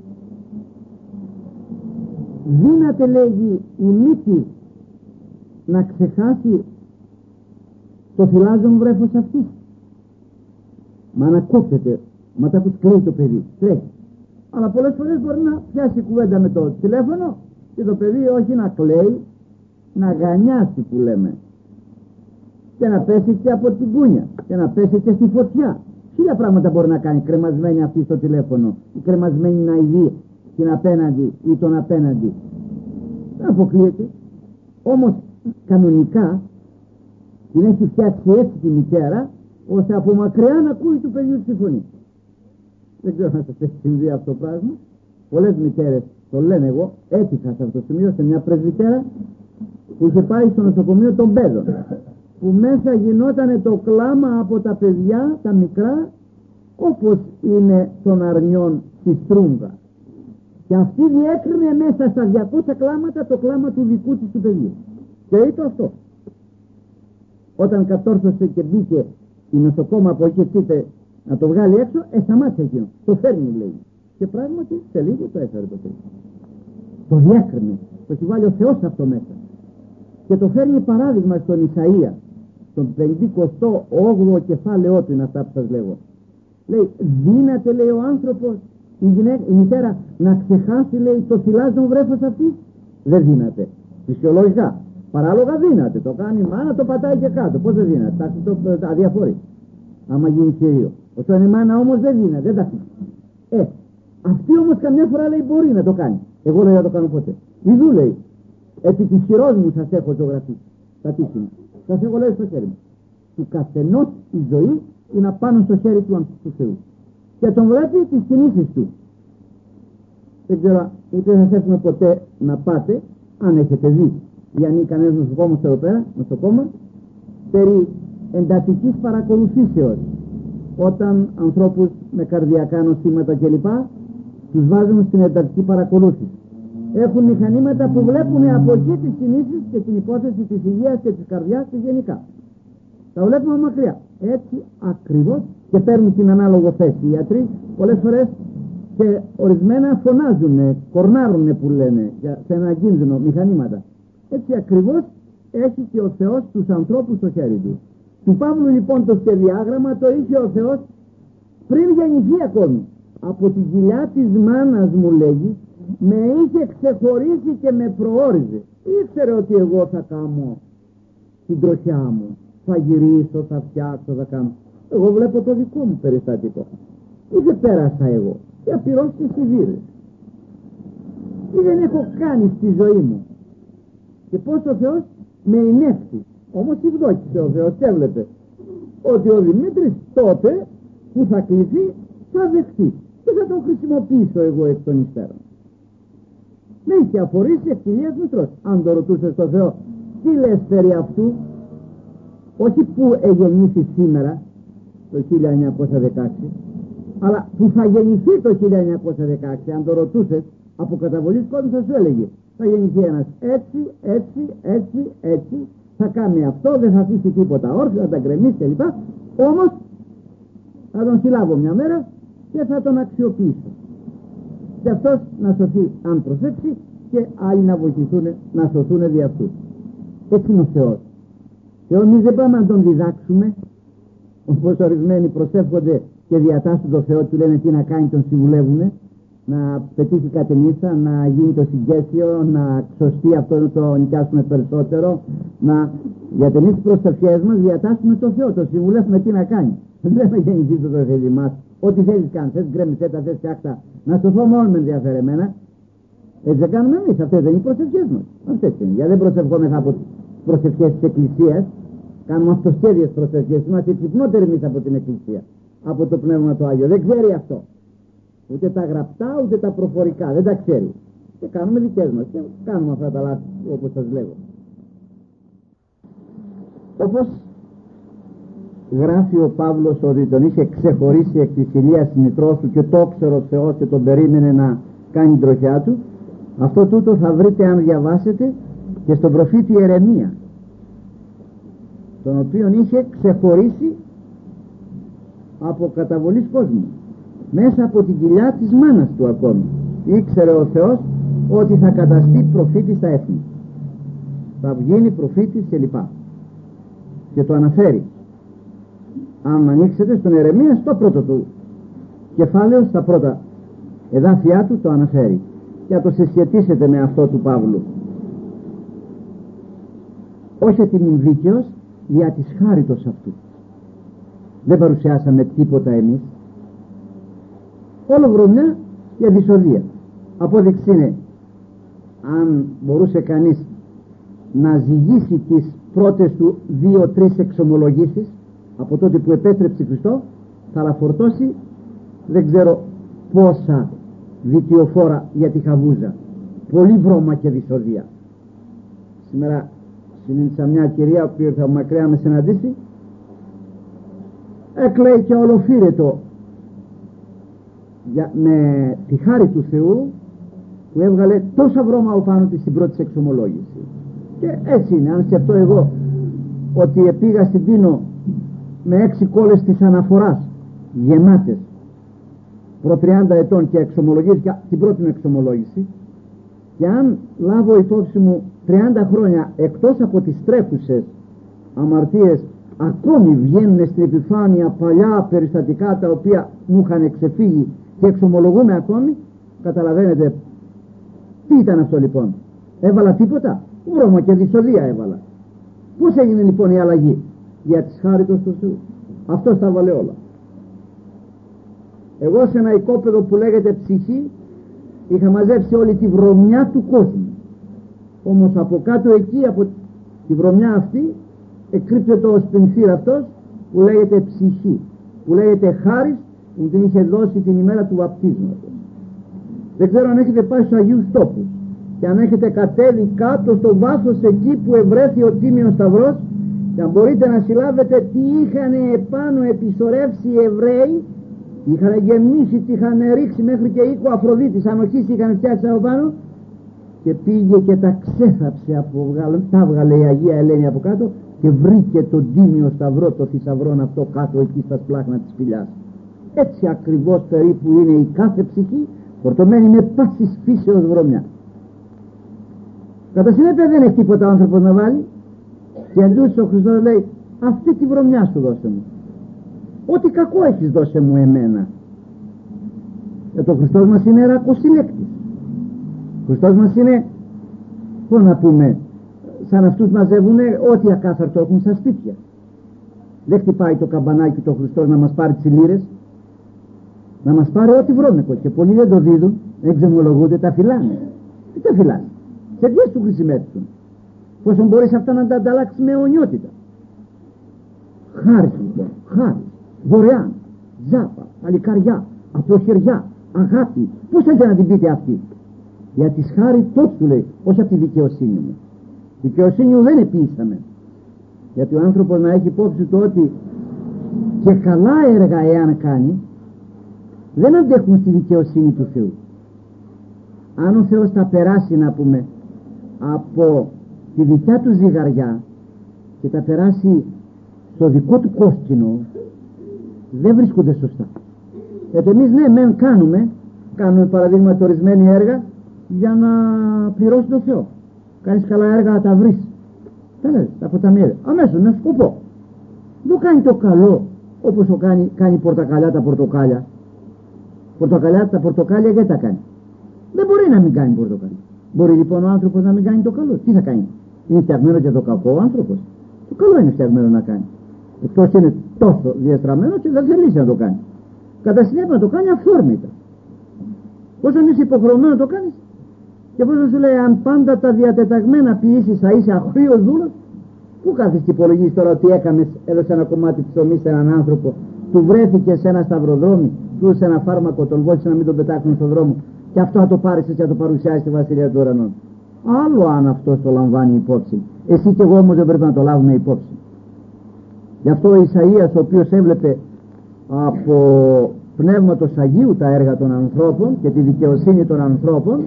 δύναται, λέγει, η μύτη να ξεχάσει το φυλάζον βρέφος αυτής. Μα ανακόπτεται, μα τα που κλαίει το παιδί, τρέχει. Αλλά πολλές φορές μπορεί να πιάσει κουβέντα με το τηλέφωνο και το παιδί όχι να κλαίει, να γανιάσει που λέμε, και να πέσει και από την κούνια και να πέσει και στη φωτιά. Χίλια πράγματα μπορεί να κάνει κρεμασμένη αυτή στο τηλέφωνο, η κρεμασμένη να ειδεί την απέναντι ή τον απέναντι. Δεν αποκλείεται. Όμως κανονικά την έχει φτιάξει έτσι τη μητέρα ώστε από μακριά να ακούει του παιδιού τη φωνή. Δεν ξέρω αν σας έχει συμβεί αυτό το πράγμα. Πολλές μητέρες το λένε, εγώ έτυχα σε αυτό το σημείο σε μια πρεσβυτέρα που είχε πάει στο νοσοκομείο των παιδών, που μέσα γινότανε το κλάμα από τα παιδιά τα μικρά όπως είναι των αρνιών στη στρούγγα, και αυτή διέκρινε μέσα στα διακόσια κλάματα το κλάμα του δικού της του παιδιού, και είπε αυτό. Όταν κατόρθωσε και μπήκε η νοσοκόμα από εκεί πείτε να το βγάλει έξω, ε, σταμάτησε εκείνο, το φέρνει λέει, και πράγματι σε λίγο το έφερε το παιδί, το διέκρινε, το έχει βάλει ο Θεός αυτό μέσα και το φέρνει παράδειγμα στον Ισαΐα, στον πενηκοστό όγδοο κεφάλαιό του είναι αυτά που σας λέγω. Λέει, δύναται, λέει, ο άνθρωπος, η, γυναίκα, η μητέρα να ξεχάσει, λέει, το θυλάζον βρέφος αυτή. Δεν δύναται. Φυσιολογικά. Παράλογα δύναται. Το κάνει η μάνα, το πατάει και κάτω. Πώς δεν δύναται. Τα, το, το, αδιαφορεί. Άμα γίνει κυρίω. Όσο είναι η μάνα όμως δεν δύναται. Δεν τα αφήνει. Ε, Αυτή όμως καμιά φορά λέει μπορεί να το κάνει. Εγώ δεν θα το κάνω ποτέ. Ιδού λέει, επί της χειρός μου σας έχω ζωγραφίσει. Τα τύχη. Σας έχω λέει στο χέρι μου. Του καθενός η ζωή είναι απάνω στο χέρι του, του Θεού. Και τον βλέπει τις κινήσεις του. Δεν ξέρω, ούτε θα σας έχουμε ποτέ να πάτε, αν έχετε δει ή αν κανένας νοσοκόμος εδώ πέρα, νοσοκόμα, περί εντατικής παρακολουθήσεως. Όταν ανθρώπους με καρδιακά νοσήματα κλπ. Τους βάζουν στην εντατική παρακολούθηση. Έχουν μηχανήματα που βλέπουν από εκεί τις κινήσεις και την υπόθεση της υγείας και της καρδιάς και γενικά. Τα βλέπουμε μακριά. Έτσι ακριβώς και παίρνουν την ανάλογο θέση. Οι ιατροί πολλές φορές και ορισμένα φωνάζουν, κορνάρουν που λένε σε ένα κίνδυνο μηχανήματα. Έτσι ακριβώς έχει και ο Θεός τους ανθρώπους στο χέρι του. Του Παύλου λοιπόν το σχεδιάγραμμα το είχε ο Θεός πριν γεννηθεί ακόμη. Από την κοιλιά της μάνας μου λέγει, με είχε ξεχωρίσει και με προόριζε. Ήξερε ότι εγώ θα κάνω την τροχιά μου, θα γυρίσω, θα φτιάξω, θα κάνω. Εγώ βλέπω το δικό μου περιστατικό. Ούτε πέρασα εγώ και απειρώς και σιδήρες. Τι δεν έχω κάνει στη ζωή μου. Και πως ο Θεός με ενέφθη. Όμως ευδόκησε ο Θεός και έβλεπε ότι ο Δημήτρης τότε που θα κληθεί θα δεχτεί και θα τον χρησιμοποιήσω εγώ εκ των υστέρων. Με είχε αφορήσει ευκαιρίας μητρός. Αν το ρωτούσε στο Θεό, τι λες περί αυτού, όχι που εγεννήθη σήμερα το χίλια εννιακόσια δεκαέξι, αλλά που θα γεννηθεί το χίλια εννιακόσια δεκαέξι. Αν το ρωτούσες από καταβολής κόσμου θα σου έλεγε, θα γεννηθεί ένας έτσι, έτσι, έτσι, έτσι, θα κάνει αυτό, δεν θα αφήσει τίποτα όρθιο, θα τα γκρεμίσει κλπ. Όμως θα τον συλλάβω μια μέρα και θα τον αξιοποιήσω. Και αυτός να σωθεί αν προσέξει και άλλοι να βοηθηθούν να σωθούν δι' αυτού. Έτσι είναι ο Θεός. Και εμείς δεν πάμε να τον διδάξουμε, όπως ορισμένοι προσεύχονται και διατάσσουν τον Θεό, του λένε τι να κάνει, τον συμβουλεύουνε, να πετύχει κατενίσσα, να γίνει το συγκέσιο, να ξωστεί αυτό, να το νοικιάσουμε περισσότερο, να... γιατί εμείς τις προσευχές μας διατάσσουμε τον Θεό, το συμβουλεύουμε τι να κάνει. Δεν θα γεννηθεί το παιδί μας. Ό,τι θέλεις κάνεις, θες γκρέμισε τα, θες φτιάξτα, να σωθώ μόνο με ενδιαφέρει εμένα. Έτσι δεν κάνουμε εμείς, αυτές δεν είναι οι προσευχές μας. Αυτές είναι. Γιατί δεν προσευχόμεθα από τις προσευχές της Εκκλησίας, κάνουμε αυτοσχέδιες προσευχές, είμαστε εξυπνότεροι εμείς από την Εκκλησία, από το Πνεύμα το Άγιο. Δεν ξέρει αυτό. Ούτε τα γραπτά, ούτε τα προφορικά, δεν τα ξέρει. Και κάνουμε δικές μας και κάνουμε αυτά τα λάθη, όπως σας λέγω. Όπως γράφει ο Παύλος ότι τον είχε ξεχωρίσει εκ της ηλίας μητρός του και το ήξερε ο Θεός και τον περίμενε να κάνει την τροχιά του, αυτό τούτο θα βρείτε αν διαβάσετε και στον προφήτη Ιερεμία, τον οποίον είχε ξεχωρίσει από καταβολής κόσμου, μέσα από την κοιλιά της μάνας του ακόμη. Ήξερε ο Θεός ότι θα καταστεί προφήτης στα έθνη, θα βγαίνει προφήτης κλπ. Και το αναφέρει. Αν ανοίξετε στον Ιερεμία, στο πρώτο του κεφάλαιο, στα πρώτα εδάφια του το αναφέρει, και να το συσχετίσετε με αυτό του Παύλου. Όχι ότι ήμουν δίκαιος, δια της χάριτος αυτού. Δεν παρουσιάσαμε τίποτα εμείς, όλο βρωμιά για δυσοδεία. Απόδειξη είναι, αν μπορούσε κανείς να ζυγίσει τις πρώτες του δύο-τρεις εξομολογήσεις από τότε που επέστρεψε Χριστό, θα λαφορτώσει δεν ξέρω πόσα δικαιοφόρα για τη Χαβούζα. Πολύ βρώμα και δυσοδεία. Σήμερα συνήθισα μια κυρία που ήρθε μακριά με συναντήσει, έκλαιε και ολοφύρετο για, με τη χάρη του Θεού που έβγαλε τόσα βρώμα από πάνω της στην πρώτη εξομολόγηση. Και έτσι είναι. Αν σκεφτώ εγώ ότι πήγα στην Τίνο με έξι κόλλες της αναφοράς γεμάτες προ τριάντα ετών και εξομολογήθηκα την πρώτη μου εξομολόγηση, και αν λάβω υπόψη μου τριάντα χρόνια εκτός από τις τρέχουσες αμαρτίες ακόμη βγαίνουν στην επιφάνεια παλιά περιστατικά τα οποία μου είχαν ξεφύγει και εξομολογούμε ακόμη, καταλαβαίνετε τι ήταν αυτό λοιπόν. Έβαλα τίποτα? Βρώμα και δυσοδεία έβαλα. Πώς έγινε λοιπόν η αλλαγή? Για τις χάριτος του Θεού. Αυτός τα βάλε όλα. Εγώ σε ένα οικόπεδο που λέγεται ψυχή είχα μαζέψει όλη τη βρωμιά του κόσμου. Όμως από κάτω εκεί, από τη βρωμιά αυτή, εκρύπτεται ο σπινθήρ αυτός που λέγεται ψυχή, που λέγεται χάρις, που την είχε δώσει την ημέρα του βαπτίσματος. Δεν ξέρω αν έχετε πάει στους Αγίους Τόπους και αν έχετε κατέβει κάτω στο βάθος εκεί που ευρέθη ο Τίμιος Σταυρός, και αν μπορείτε να συλλάβετε τι είχαν επάνω επισορεύσει οι Εβραίοι, είχαν γεμίσει, τι είχαν ρίξει μέχρι και οίκο Αφροδίτης, ανοχής είχαν φτιάξει από πάνω, και πήγε και τα ξέθαψε από, τα έβγαλε η Αγία Ελένη από κάτω και βρήκε τον Τίμιο Σταυρό, το θησαυρόν αυτό κάτω εκεί στα σπλάχνα της σπηλιάς. Έτσι ακριβώς περίπου είναι η κάθε ψυχή, φορτωμένη με πάσης φύσεως βρωμιά. Κατά συνέπεια δεν έχει τίποτα ο άνθρωπος να βάλει, και αντίος ο Χριστός λέει, αυτή τη βρωμιά σου δώσε μου, ό,τι κακό έχεις δώσε μου εμένα. Γιατί ο Χριστός μας είναι ρακοσυλλέκτης. Ο Χριστός μας είναι, πώς να πούμε, σαν αυτούς μαζεύουνε ό,τι ακάθαρτο έχουν στα σπίτια. Δεν χτυπάει το καμπανάκι το Χριστός να μας πάρει τις λίρες, να μας πάρει ό,τι βρώμικο, και πολλοί δεν το δίδουν, δεν ξεμολογούνται, τα φυλάνε. Τι τα φυλάνε, σε ποιες του χρησιμεύσουν, πόσο μπορείς αυτά να τα ανταλλάξεις με αιωνιότητα. Χάρη λοιπόν, χάρη, δωρεάν, ζάπα, αλικαριά, αποχαιριά, αγάπη, πώς θέλετε να την πείτε αυτή? Για της χάρη τόσο του λέει, όχι από τη δικαιοσύνη μου. Δικαιοσύνη μου δεν επίησαμε. Γιατί ο άνθρωπος να έχει υπόψη του ότι και καλά έργα εάν κάνει, δεν αντέχουν στη δικαιοσύνη του Θεού. Αν ο Θεός τα περάσει, να πούμε, από τη δικιά του ζυγαριά και τα περάσει στο δικό του κόσκινο, δεν βρίσκονται σωστά. Γιατί εμείς ναι μεν κάνουμε κάνουμε παραδείγματα ορισμένη έργα για να πληρώσει το Θεό. Κάνεις καλά έργα να τα βρεις, τα λες, τα αποταμιεύει αμέσως με σκοπό. Δεν κάνει το καλό όπως το κάνει, κάνει πορτοκαλιά τα πορτοκάλια. Πορτοκαλιά τα πορτοκάλια γιατί τα κάνει? Δεν μπορεί να μην κάνει πορτοκάλια. Μπορεί λοιπόν ο άνθρωπος να μην κάνει το καλό. Τι θα κάνει? Είναι φτιαγμένο για το κακό ο άνθρωπος? Το καλό είναι φτιαγμένο να κάνει. Εκτός είναι τόσο διαστραμμένο και δεν θελήσει να το κάνει. Κατά συνέπεια να το κάνει αυθόρμητα. Πόσο είσαι υποχρεωμένο να το κάνεις? Και πώς σου λέει, αν πάντα τα διατεταγμένα ποιήσεις θα είσαι αχρίος δούλος? Πού κάθεσαι και υπολογίζεις τώρα ότι έκαμες, έδωσε ένα κομμάτι ψωμί σε έναν άνθρωπο, του βρέθηκε σε ένα σταυροδρόμι, του έδωσε ένα φάρμακο, τον βόλησε να μην τον πετάξουν στον δρόμο, και αυτό θα το πάρεις και θα το παρουσιάσεις στη Βασιλεία του Ουρανών. Άλλο αν αυτός το λαμβάνει υπόψη. Εσύ και εγώ όμως δεν πρέπει να το λάβουμε υπόψη. Γι' αυτό ο Ισαΐας, ο οποίος έβλεπε από πνεύματος Αγίου τα έργα των ανθρώπων και τη δικαιοσύνη των ανθρώπων,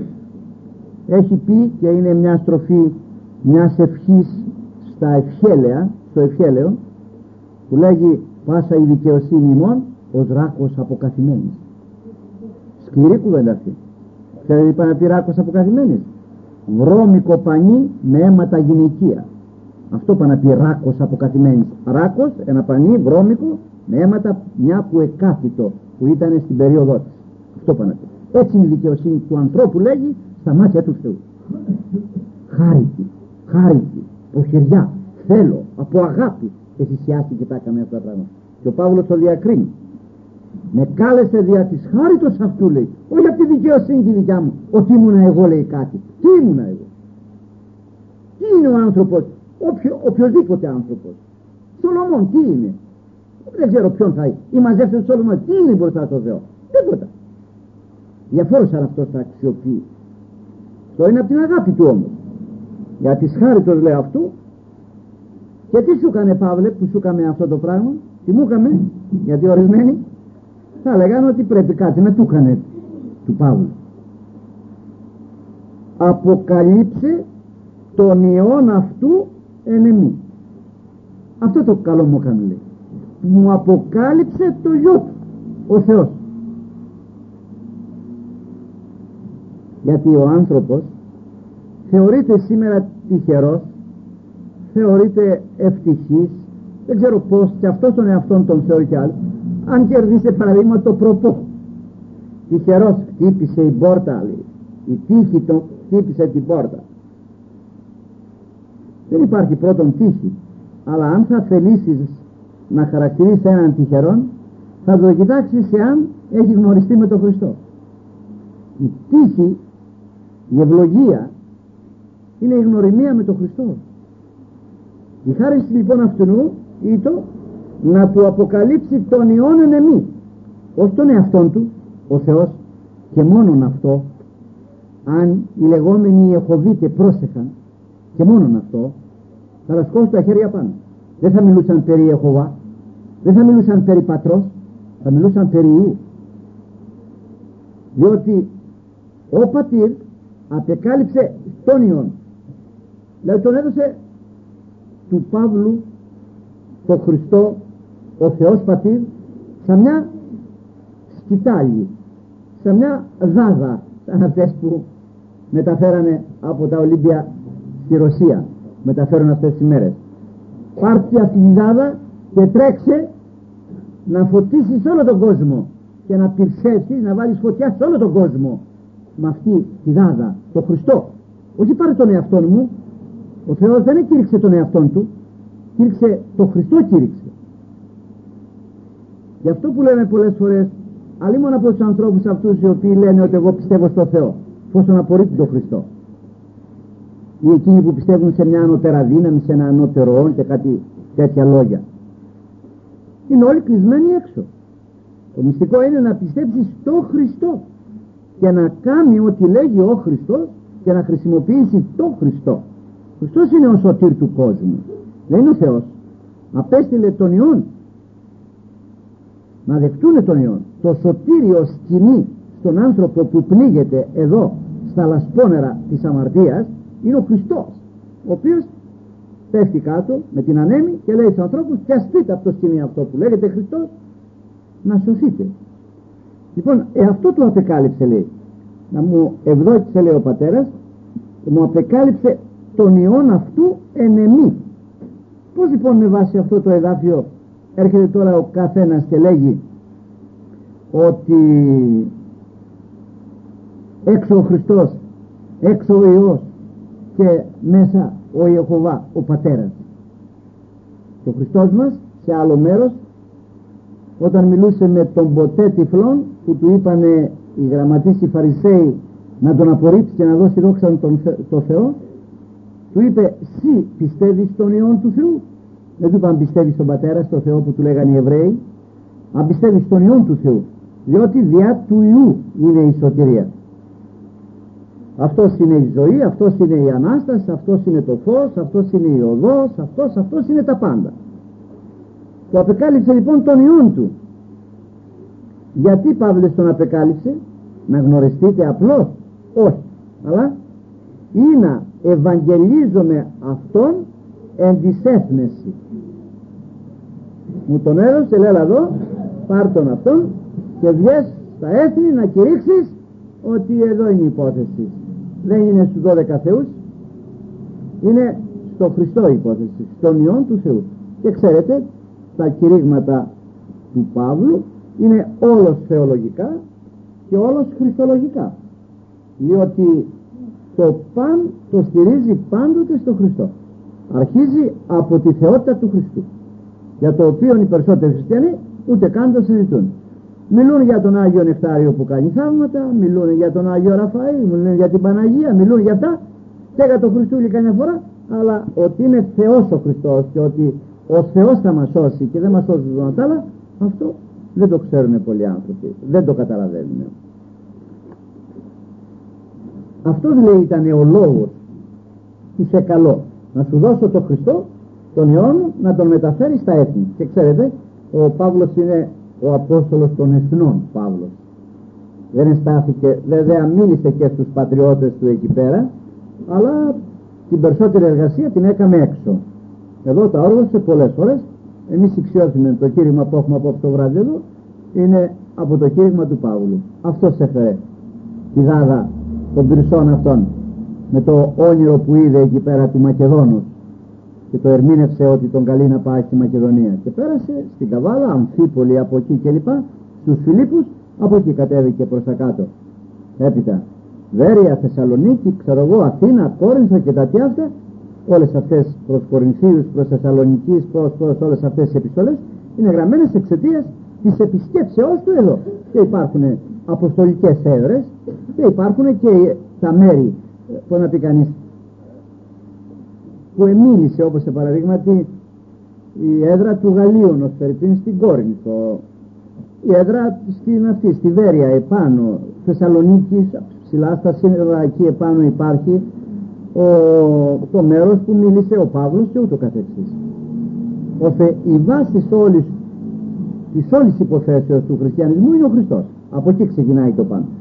έχει πει, και είναι μια στροφή μιας ευχής στα ευχέλαια, στο ευχέλαιο, που λέγει πάσα η δικαιοσύνη ημών ως ράκος αποκαθημένης. Σκληρή κουβέντα αυτή. Ξέρετε τι πάει να πει ράκος αποκαθημένης? Βρώμικο πανί με αίματα γυναικεία. Αυτό πάει να πει ράκος αποκαθημένης. Ράκος, ένα πανί βρώμικο με αίματα μια που εκάθιτο, που ήταν στην περίοδό της. Αυτό πάει να πει. Έτσι είναι η δικαιοσύνη του ανθρώπου, λέγει, στα μάτια του Θεού. Χάρητη, χάρητη, προχειριά, θέλω, από αγάπη και θυσιάστηκε και τα έκαμε αυτά τα πράγματα. Και ο Παύλος το διακρίνει. Με κάλεσε δια της χάριτος αυτού, λέει, όχι από τη δικαιοσύνη τη δικιά μου, ότι ήμουνα εγώ, λέει κάτι. Τι ήμουνα εγώ? Τι είναι ο άνθρωπος? Οποιο, οποιοδήποτε άνθρωπος. Σολομών τι είναι? Δεν ξέρω ποιον θα είναι. Οι μαζεύτες του Σολομών τι είναι μπροστά στο Θεό? Τίποτα. Διαφόρωσαν αυτός τα αξιοποιεί. Το είναι από την αγάπη του όμως. Για της χάριτος, λέει, αυτού. Και τι σου έκανε, Παύλε, που σου έκανε αυτό το πράγμα? Τι μου έκανε? Γιατί ορισμένοι θα λέγανε ότι πρέπει κάτι να του έκανε του Παύλου. Αποκαλύψε τον ιόν αυτού εν εμή. Αυτό το καλό μου έκανε, λέει. Μου αποκάλυψε το γιο του, ο Θεός. Γιατί ο άνθρωπος θεωρείται σήμερα τυχερός, θεωρείται ευτυχής, δεν ξέρω πως, και αυτός τον εαυτόν τον θεωρεί κι άλλο. Αν κερδίσε παραδείγμα το προπό, τυχερός, χτύπησε η πόρτα, λέει. Η τύχη του χτύπησε την πόρτα. Δεν υπάρχει πρώτον τύχη, αλλά αν θα θελήσεις να χαρακτηρίσεις έναν τυχερόν, θα το κοιτάξεις εάν έχει γνωριστεί με τον Χριστό. Η τύχη, η ευλογία είναι η γνωριμία με τον Χριστό. Η χάρις λοιπόν αυτού ήταν να του αποκαλύψει τον Υιόν εν εμή, όχι τον εαυτόν του, ο Θεός, και μόνον αυτό. Αν οι λεγόμενοι Ιεχωβίτε πρόσεχαν και μόνον αυτό, θα λασκώσουν τα χέρια πάνω. Δεν θα μιλούσαν περί Ιεχωβά, δεν θα μιλούσαν περί Πατρός, θα μιλούσαν περί Υιού. Διότι ο Πατήρ απεκάλυψε τον Υιόν, δηλαδή τον έδωσε του Παύλου το Χριστό ο Θεός Πατήρ σαν μια σκητάλη, σαν μια δάδα, σαν αυτές που μεταφέρανε από τα Ολύμπια στη Ρωσία, μεταφέρουν αυτές τις μέρες. Πάρτε αυτή τη δάδα και τρέξε να φωτίσεις όλο τον κόσμο και να πυρσέσεις, να βάλεις φωτιά σε όλο τον κόσμο με αυτή τη δάδα, το Χριστό. Όχι πάρε τον εαυτόν μου, ο Θεός δεν κήρυξε τον εαυτόν του, κήρυξε το Χριστό, κήρυξε. Γι' αυτό που λέμε πολλές φορές, αλλήμον από τους ανθρώπους αυτούς οι οποίοι λένε ότι εγώ πιστεύω στο Θεό, πόσο να απορρίπτουν τον Χριστό, ή εκείνοι που πιστεύουν σε μια ανώτερα δύναμη, σε ένα ανώτερο όν και κάτι τέτοια λόγια, είναι όλοι κλεισμένοι έξω. Το μυστικό είναι να πιστέψεις στο Χριστό και να κάνει ό,τι λέγει ο Χριστός και να χρησιμοποιήσει το Χριστό. Ο Χριστός είναι ο σωτήρ του κόσμου, δεν είναι ο Θεός. Απέστειλε τον Υιόν να δεχτούν τον Υιόν, το σωτήριο σκηνή στον άνθρωπο που πλήγεται εδώ στα λασπόνερα της αμαρτίας είναι ο Χριστός, ο οποίος πέφτει κάτω με την ανέμη και λέει στους ανθρώπους πιαστείτε από το σκηνή αυτό που λέγεται Χριστός να σωθείτε. Λοιπόν, ε, αυτό του απεκάλυψε, λέει, να μου ευδόκησε, λέει ο Πατέρας, μου απεκάλυψε τον Υιόν αυτού εν εμή. Πώς λοιπόν με βάση αυτό το εδάφιο έρχεται τώρα ο καθένας και λέγει ότι έξω ο Χριστός, έξω ο Υιός και μέσα ο Ιεχωβά, ο Πατέρας. Και ο Χριστός μας σε άλλο μέρος, όταν μιλούσε με τον ποτέ τυφλόν που του είπανε οι γραμματείς οι Φαρισαίοι να τον απορρίψει και να δώσει δόξα τον το Θεό, του είπε «Συ πιστεύεις στον Υιόν του Θεού?» Δεν του είπε αν πιστεύεις στον Πατέρα, στον Θεό που του λέγανε οι Εβραίοι, αν πιστεύεις στον Υιόν του Θεού, διότι διά του Υιού είναι η σωτηρία. Αυτός είναι η ζωή, αυτός είναι η Ανάσταση, αυτός είναι το φως, αυτός είναι η οδός, αυτός, αυτός είναι τα πάντα. Το απεκάλυψε λοιπόν τον Υιόν του. Γιατί, Παύλες, τον απεκάλυψε? Να γνωριστείτε απλώς? Όχι, αλλά ή να ευαγγελίζομαι αυτόν εν της έθνεση. Μου τον έδωσε, λέει, εδώ πάρ' τον αυτόν και βγες στα έθνη να κηρύξεις ότι εδώ είναι η υπόθεση. Δεν είναι στους δώδεκα θεούς, είναι στο Χριστό η υπόθεση, στον Υιόν του Θεού. Και ξέρετε, τα κηρύγματα του Παύλου είναι όλος θεολογικά και όλος χριστολογικά, διότι το παν το στηρίζει πάντοτε στο Χριστό. Αρχίζει από τη θεότητα του Χριστού, για το οποίο οι περισσότεροι χριστιανοί ούτε καν το συζητούν. Μιλούν για τον Άγιο Νεκτάριο που κάνει θαύματα, μιλούν για τον Άγιο Ραφαήλ, μιλούν για την Παναγία, μιλούν για αυτά και για τον Χριστούλη καμιά φορά, αλλά ότι είναι Θεός ο Χριστός και ότι ο Θεός θα μας σώσει και δεν μας σώσει τον άλλα, αυτό δεν το ξέρουν πολλοί άνθρωποι, δεν το καταλαβαίνουν. Αυτός, λέει, ήταν ο λόγος που σε καλό να σου δώσω τον Χριστό, τον Υιόν, να τον μεταφέρει στα έθνη. Και ξέρετε, ο Παύλος είναι ο Απόστολος των Εθνών. Παύλος δεν εστάθηκε, βέβαια μίλησε και στους πατριώτες του εκεί πέρα, αλλά την περισσότερη εργασία την έκαμε έξω. Εδώ τα όργωσε πολλές φορές. Εμείς υψιώσουμε το κήρυγμα που έχουμε από το βράδυ εδώ, είναι από το κήρυγμα του Παύλου. Αυτός έφερε τη δάδα των πυρσών αυτών με το όνειρο που είδε εκεί πέρα του Μακεδόνου και το ερμήνευσε ότι τον καλεί να πάει στη Μακεδονία και πέρασε στην Καβάλα, Αμφίπολη, από εκεί κλπ, στους Φιλίππους, από εκεί κατέβηκε προς τα κάτω. Έπειτα Βέρεια, Θεσσαλονίκη, ξέρω εγώ, Αθήνα, Κόρινθο και τα τι αυτά, όλες αυτές προς Κορινθίους, προς Θεσσαλονικής, προς, προς όλες αυτές τις επιστολές είναι γραμμένες εξαιτίας της επισκέψεώς του εδώ. Και υπάρχουν αποστολικές έδρες και υπάρχουν και τα μέρη, πώς να πει κανείς, που εμίλησε, όπως σε παραδείγματι η έδρα του Γαλλίων ως Φερρυπίν στην Κόρινθο, η έδρα στην αυτή, στη Βέρεια επάνω, Θεσσαλονίκη, ψηλά στα σύνορα εκεί επάνω υπάρχει ο, το μέρος που μίλησε ο Παύλος και ούτω καθεξής, ώστε η βάση όλης της όλης υποθέσεως του χριστιανισμού είναι ο Χριστός. Από εκεί ξεκινάει το πάνω.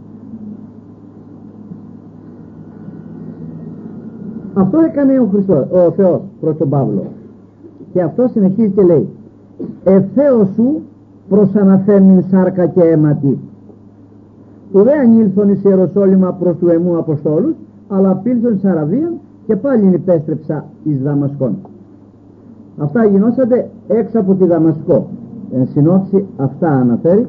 Αυτό έκανε ο, Χριστός, ο Θεός προς τον Παύλο, και αυτό συνεχίζει και λέει: ευθέως σου προς αναθέμην σάρκα και αίματι, ουδέ ανήλθον εις Ιεροσόλυμα προς του εμού Αποστόλους, αλλά πήλθον εις Αραβίαν και πάλιν υπέστρεψα εις Δαμασκόν. Αυτά γινώσατε έξω από τη Δαμασκό. Εν συνόψη αυτά αναφέρει.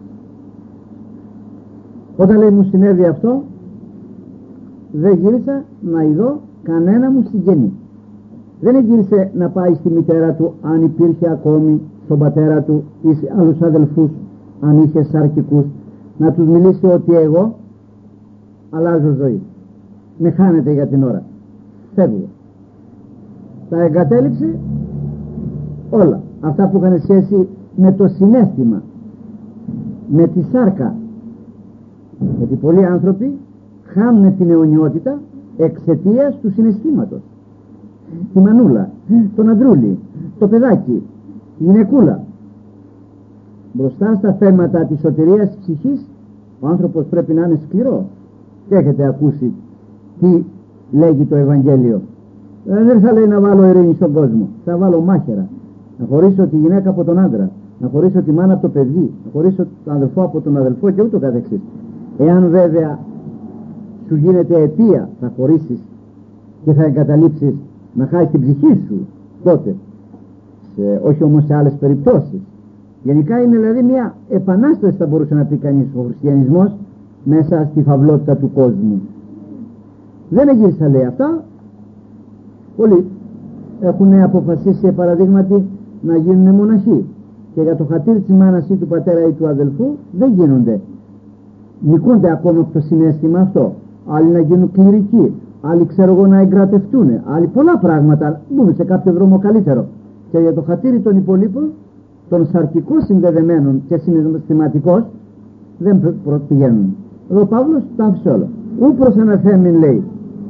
Όταν λέει μου συνέβη αυτό, δεν γύρισα να ειδώ κανένα μου συγγενή. Δεν γύρισε να πάει στη μητέρα του αν υπήρχε ακόμη, στον πατέρα του ή σε άλλους αδελφούς αν είχε σαρκικούς, να τους μιλήσει ότι εγώ αλλάζω ζωή, με χάνετε για την ώρα, φεύγω. Τα εγκατέλειψε όλα αυτά που είχαν σχέση με το συναίσθημα, με τη σάρκα, γιατί πολλοί άνθρωποι χάνουν την αιωνιότητα εξαιτίας του συναισθήματος. Τη μανούλα, τον αντρούλι, το παιδάκι, η γυναικούλα. Μπροστά στα θέματα της σωτηρίας της ψυχής ο άνθρωπος πρέπει να είναι σκληρό. Και έχετε ακούσει τι λέγει το Ευαγγέλιο. Δεν θα λέει να βάλω ειρήνη στον κόσμο, θα βάλω μάχαιρα, να χωρίσω τη γυναίκα από τον άντρα, να χωρίσω τη μάνα από το παιδί, να χωρίσω τον αδελφό από τον αδελφό και ούτω καθεξής. Εάν βέβαια σου γίνεται αιτία θα χωρίσεις και θα εγκαταλείψεις να χάσεις την ψυχή σου, τότε σε, όχι όμως σε άλλες περιπτώσεις. Γενικά είναι δηλαδή μια επανάσταση, θα μπορούσε να πει κανείς, ο χριστιανισμός μέσα στη φαυλότητα του κόσμου. Δεν εγύρισα, λέει, αυτά. Πολλοί έχουν αποφασίσει, παραδείγματι, να γίνουν μοναχοί και για το χατήρι της μάνας ή του πατέρα ή του αδελφού δεν γίνονται. Νικούνται ακόμα από το συναίσθημα αυτό. Άλλοι να γίνουν κληρικοί, άλλοι ξέρω εγώ να εγκρατευτούν, άλλοι πολλά πράγματα, μπουν σε κάποιο δρόμο καλύτερο. Και για το χατήρι των υπολείπων, των σαρκικών συνδεδεμένων και συναισθηματικών, δεν πηγαίνουν. Εδώ ο Παύλος τα άφησε όλα. Ού προς αναθέμην, λέει,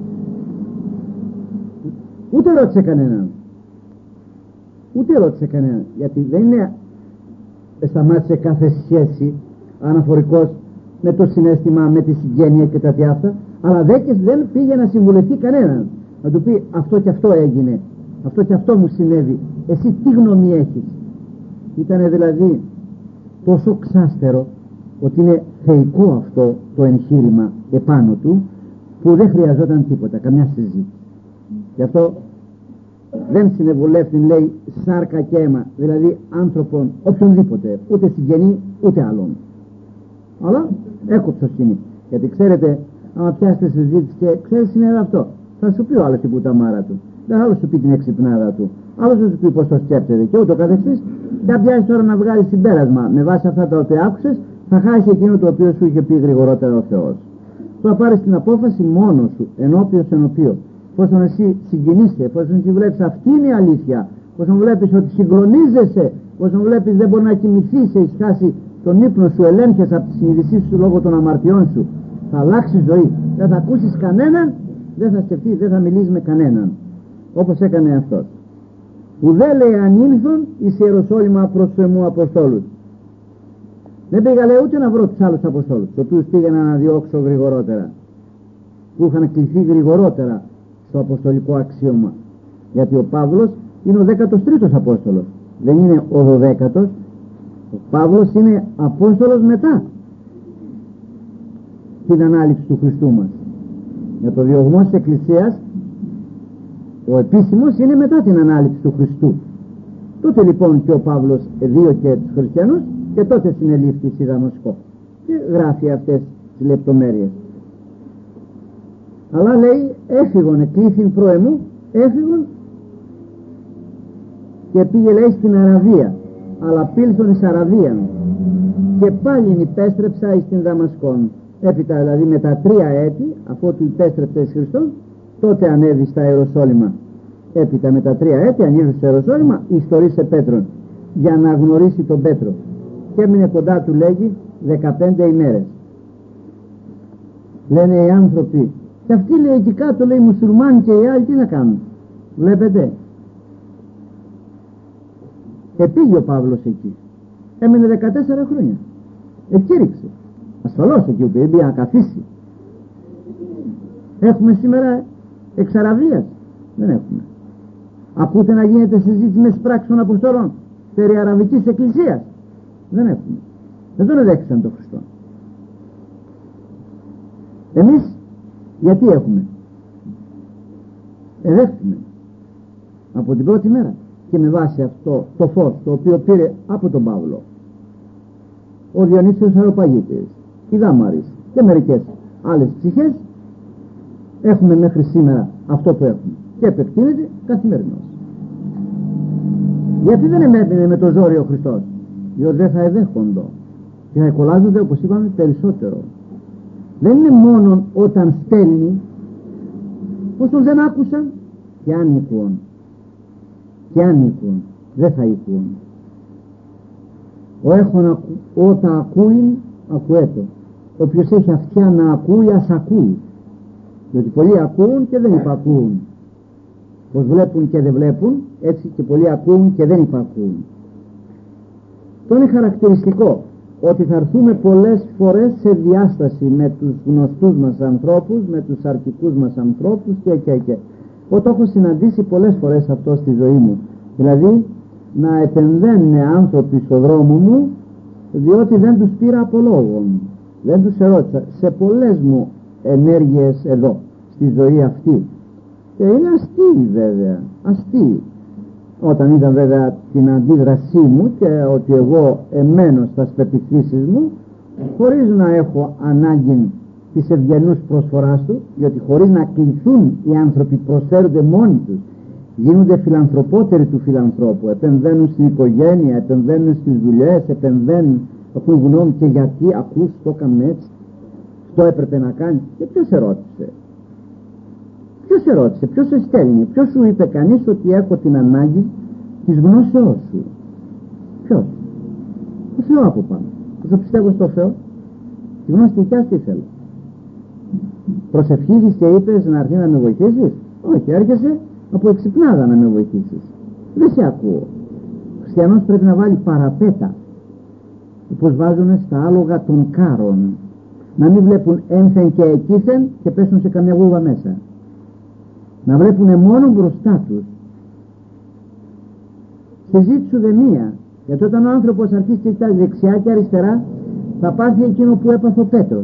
ούτε ρώτησε κανέναν, ούτε ρώτησε κανέναν, γιατί δεν είναι σταμάτησε κάθε σχέση αναφορικός με το συναίσθημα, με τη συγγένεια και τα διάφτα, αλλά δέκες δεν πήγε να συμβουλευτεί κανέναν, να του πει αυτό και αυτό έγινε, αυτό και αυτό μου συνέβη, εσύ τι γνώμη έχεις. Ήτανε δηλαδή τόσο ξάστερο ότι είναι θεϊκό αυτό το εγχείρημα επάνω του, που δεν χρειαζόταν τίποτα, καμιά συζήτηση. Γι' αυτό δεν συνεβουλεύει, λέει, σάρκα και αίμα, δηλαδή άνθρωπον οποιονδήποτε, ούτε συγγενή ούτε άλλον. Αλλά έκοψε το σκηνή. Γιατί ξέρετε, άμα πιάσετε συζήτηση και ξέρεις είναι αυτό, θα σου πει ο άλλος την πουταμάρα του, δεν άλλος σου πει την εξυπνάδα του, άλλος θα σου πει πως το σκέφτεται και ούτω καθεξής. Και αν πιάσεις τώρα να βγάλεις συμπέρασμα με βάση αυτά τα οποία άκουσες, θα χάσεις εκείνο το οποίο σου είχε πει γρηγορότερα ο Θεός. Θα πάρεις την απόφαση μόνος σου, ενώπιος ενωπίο. Πόσον εσύ συγκινείσαι, πόσον εσύ βλέπεις αυτή είναι η αλήθεια, πόσον βλέπεις ότι συγκλονίζεσαι, πόσον βλέπεις δεν μπορεί να κοιμηθείς, έχεις χάσει τον ύπνο σου, ελέγχεσαι από τη συνείδησή σου λόγω των αμαρτιών σου, θα αλλάξει ζωή. Δεν θα ακούσεις κανέναν, δεν θα σκεφτείς, δεν θα μιλήσεις με κανέναν, όπως έκανε αυτός. Ουδέ, λέει, ανήλθον εις Ιεροσόλυμα προς του εμού Αποστόλους. Δεν πήγα, λέει, ούτε να βρω τους άλλους Αποστόλους, τους οποίους πήγαινα να διώξω γρηγορότερα, που είχαν κληθεί γρηγορότερα στο αποστολικό αξίωμα. Γιατί ο Παύλος είναι ο δέκατος τρίτος Απόστολος, δεν είναι ο δωδέκατος. Ο Παύλος είναι Απόστολος μετά την ανάληψη του Χριστού μας. Για το διωγμό της Εκκλησίας ο επίσημος είναι μετά την ανάληψη του Χριστού. Τότε λοιπόν και ο Παύλος δίωκε τους χριστιανούς και τότε συνελήφθη στη Δαμασκό και γράφει αυτές τις λεπτομέρειες. Αλλά λέει έφυγον εκλήθην προεμού, έφυγον και πήγε, λέει, στην Αραβία. αλλά πήλθον εις Αραβίαν, και πάλιν υπέστρεψα εις την Δαμασκόν. Έπειτα δηλαδή με τα τρία έτη, αφού του υπέστρεψε εις Χριστόν, τότε ανέβη στα Ιεροσόλυμα. Έπειτα με τα τρία έτη ανήρθε στο Ιεροσόλυμα, ιστορήσε Πέτρον, για να γνωρίσει τον Πέτρο, και έμεινε κοντά του, λέγει, δεκαπέντε ημέρες. Λένε οι άνθρωποι, και αυτοί, λέει, εκεί κάτω, λέει, οι μουσουλμάνοι και οι άλλοι τι να κάνουν? Βλέπετε, επήγε ο Παύλος εκεί, έμεινε δεκατέσσερα χρόνια, εκήρυξε, ασφαλώς εκεί που πήγε να καθίσει. Έχουμε σήμερα εξ Αραβίας? Δεν έχουμε. Ακούτε να γίνεται συζήτηση με πράξεις των Αποστόλων περί Αραβικής Εκκλησίας? Δεν έχουμε. Δεν τον εδέχθησαν τον Χριστό. Εμείς γιατί έχουμε? Εδέχθημε από την πρώτη μέρα, και με βάση αυτό το φως το οποίο πήρε από τον Παύλο ο Διονύσιος Αεροπαγίτης, η Δάμαρης και μερικές άλλες ψυχές, έχουμε μέχρι σήμερα αυτό που έχουμε, και επεκτείνεται καθημερινώς. Γιατί δεν εμέτεινε με το ζόρι ο Χριστός? Διότι δεν θα εδέχοντο και θα εκολάζονται, όπως είπαμε, περισσότερο. Δεν είναι μόνο όταν στέλνει, πως τον δεν άκουσαν, και αν ήκουον, και αν ήκουον, δεν θα ήκουον. Ο έχων όταν ακούει, ακουέτο. Όποιος έχει αυτιά να ακούει, ας ακούει. Διότι πολλοί ακούν και δεν υπακούουν. Πως βλέπουν και δεν βλέπουν, έτσι και πολλοί ακούν και δεν υπακούουν. Το είναι χαρακτηριστικό ότι θα έρθουμε πολλές φορές σε διάσταση με τους γνωστούς μας ανθρώπους, με τους αρχικούς μας ανθρώπους και και και. Εγώ το έχω συναντήσει πολλές φορές αυτό στη ζωή μου. Δηλαδή να επεμβαίνουν άνθρωποι στο δρόμο μου, διότι δεν τους πήρα από λόγον, δεν τους ερώτησα σε πολλές μου ενέργειες εδώ στη ζωή αυτή. Και είναι αστείοι βέβαια, αστείοι. Όταν είδα βέβαια την αντίδρασή μου και ότι εγώ εμένω στα πεποιθήσεις μου, χωρίς να έχω ανάγκη της ευγενούς προσφοράς του, διότι χωρίς να κληθούν οι άνθρωποι προσφέρονται μόνοι τους, γίνονται φιλανθρωπότεροι του φιλανθρώπου, επεμβαίνουν στην οικογένεια, επεμβαίνουν στις δουλειές, επεμβαίνουν, έχουν γνώμη και γιατί, ακούς, το έκαμε έτσι, αυτό έπρεπε να κάνει. Και ποιος ερώτησε? Ποιος ερώτησε, ποιος σε στέλνει, ποιος σου είπε κανείς ότι έχω την ανάγκη της γνώσεώς σου? Ποιος? Το Θεό από πάνω. Το πιστεύω στο Θεό. Τη γνωστικιά τι θέλω? Προσευχήθηκες και είπες να έρθει να με βοηθήσεις? Όχι, έρχεσαι από εξυπνάδα να με βοηθήσεις. Δεν σε ακούω. Ο χριστιανός πρέπει να βάλει παραπέτα, όπως βάζουν στα άλογα των κάρων, να μην βλέπουν ένθεν και εκείθεν και πέσουν σε καμιά βούβα μέσα, να βλέπουν μόνο μπροστά τους. Συζήτησου δε μία, γιατί όταν ο άνθρωπος αρχίσει και κοιτάζει δεξιά και αριστερά, θα πάθει εκείνο που έπαθε ο Πέτρος.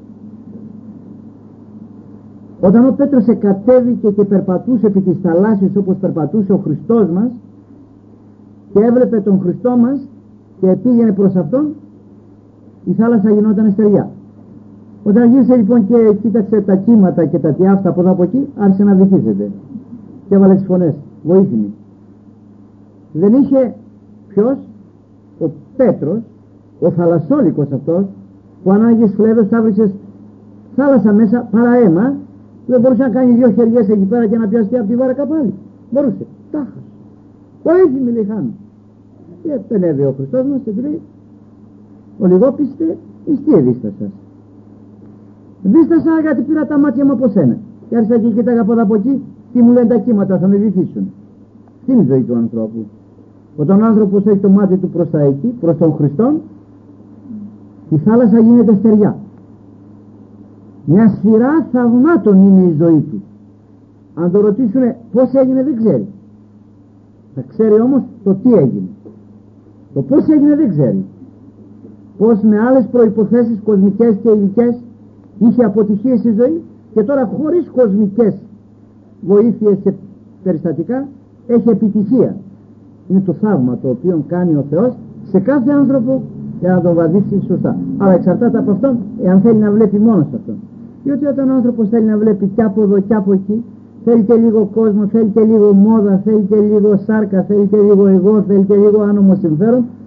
Όταν ο Πέτρος εκατέβηκε και περπατούσε επί της θαλάσσης όπως περπατούσε ο Χριστός μας και έβλεπε τον Χριστό μας και πήγαινε προς αυτόν, η θάλασσα γινόταν στεριά. Όταν γύρισε λοιπόν και κοίταξε τα κύματα και τα τιάφτα από εδώ από εκεί, άρχισε να βυθίζεται και έβαλε τις φωνές, βοήθημη. Δεν είχε ποιος? Ο Πέτρος, ο θαλασσόλικος αυτός, που αν άγιες φλέβες θα βρίσκες θάλασσα μέσα παρά αίμα, δεν μπορούσε να κάνει δύο χεριές εκεί πέρα και να πιαστεί από τη βάρκα πάλι. Μπορούσε. Τάχα. Βοήθημη, λέει, χάνω. Και επενέβη ο Χριστός μας και του λέει, ο λιγόπιστε εις τι εδίστασας? Δίστασα γιατί πήρα τα μάτια μου από σένα. Και άρχισα και κοίταγα από εδώ από εκεί, τι μου λένε τα κύματα, θα με βυθίσουν. Τι είναι η ζωή του ανθρώπου? Όταν ο άνθρωπος έχει το μάτι του προς τα εκεί, προς τον Χριστόν, η θάλασσα γίνεται στεριά. Μια σειρά θαυμάτων είναι η ζωή του. Αν το ρωτήσουνε πώς έγινε δεν ξέρει. Θα ξέρει όμως το τι έγινε. Το πώς έγινε δεν ξέρει. Πώς με άλλες προϋποθέσεις κοσμικές και ειδικές είχε αποτυχίες στη ζωή και τώρα χωρίς κοσμικές βοήθειες και περιστατικά έχει επιτυχία. Είναι το θαύμα το οποίο κάνει ο Θεός σε κάθε άνθρωπο για να τον βαδίσει σωστά. Αλλά εξαρτάται από αυτόν εάν θέλει να βλέπει μόνο σε αυτόν. Διότι όταν ο άνθρωπος θέλει να βλέπει κι από εδώ κι από εκεί, θέλει και λίγο κόσμο, θέλει και λίγο μόδα, θέλει και λίγο σάρκα, θέλει και λίγο εγώ, θέλει και λίγο άνομο συμφέρον,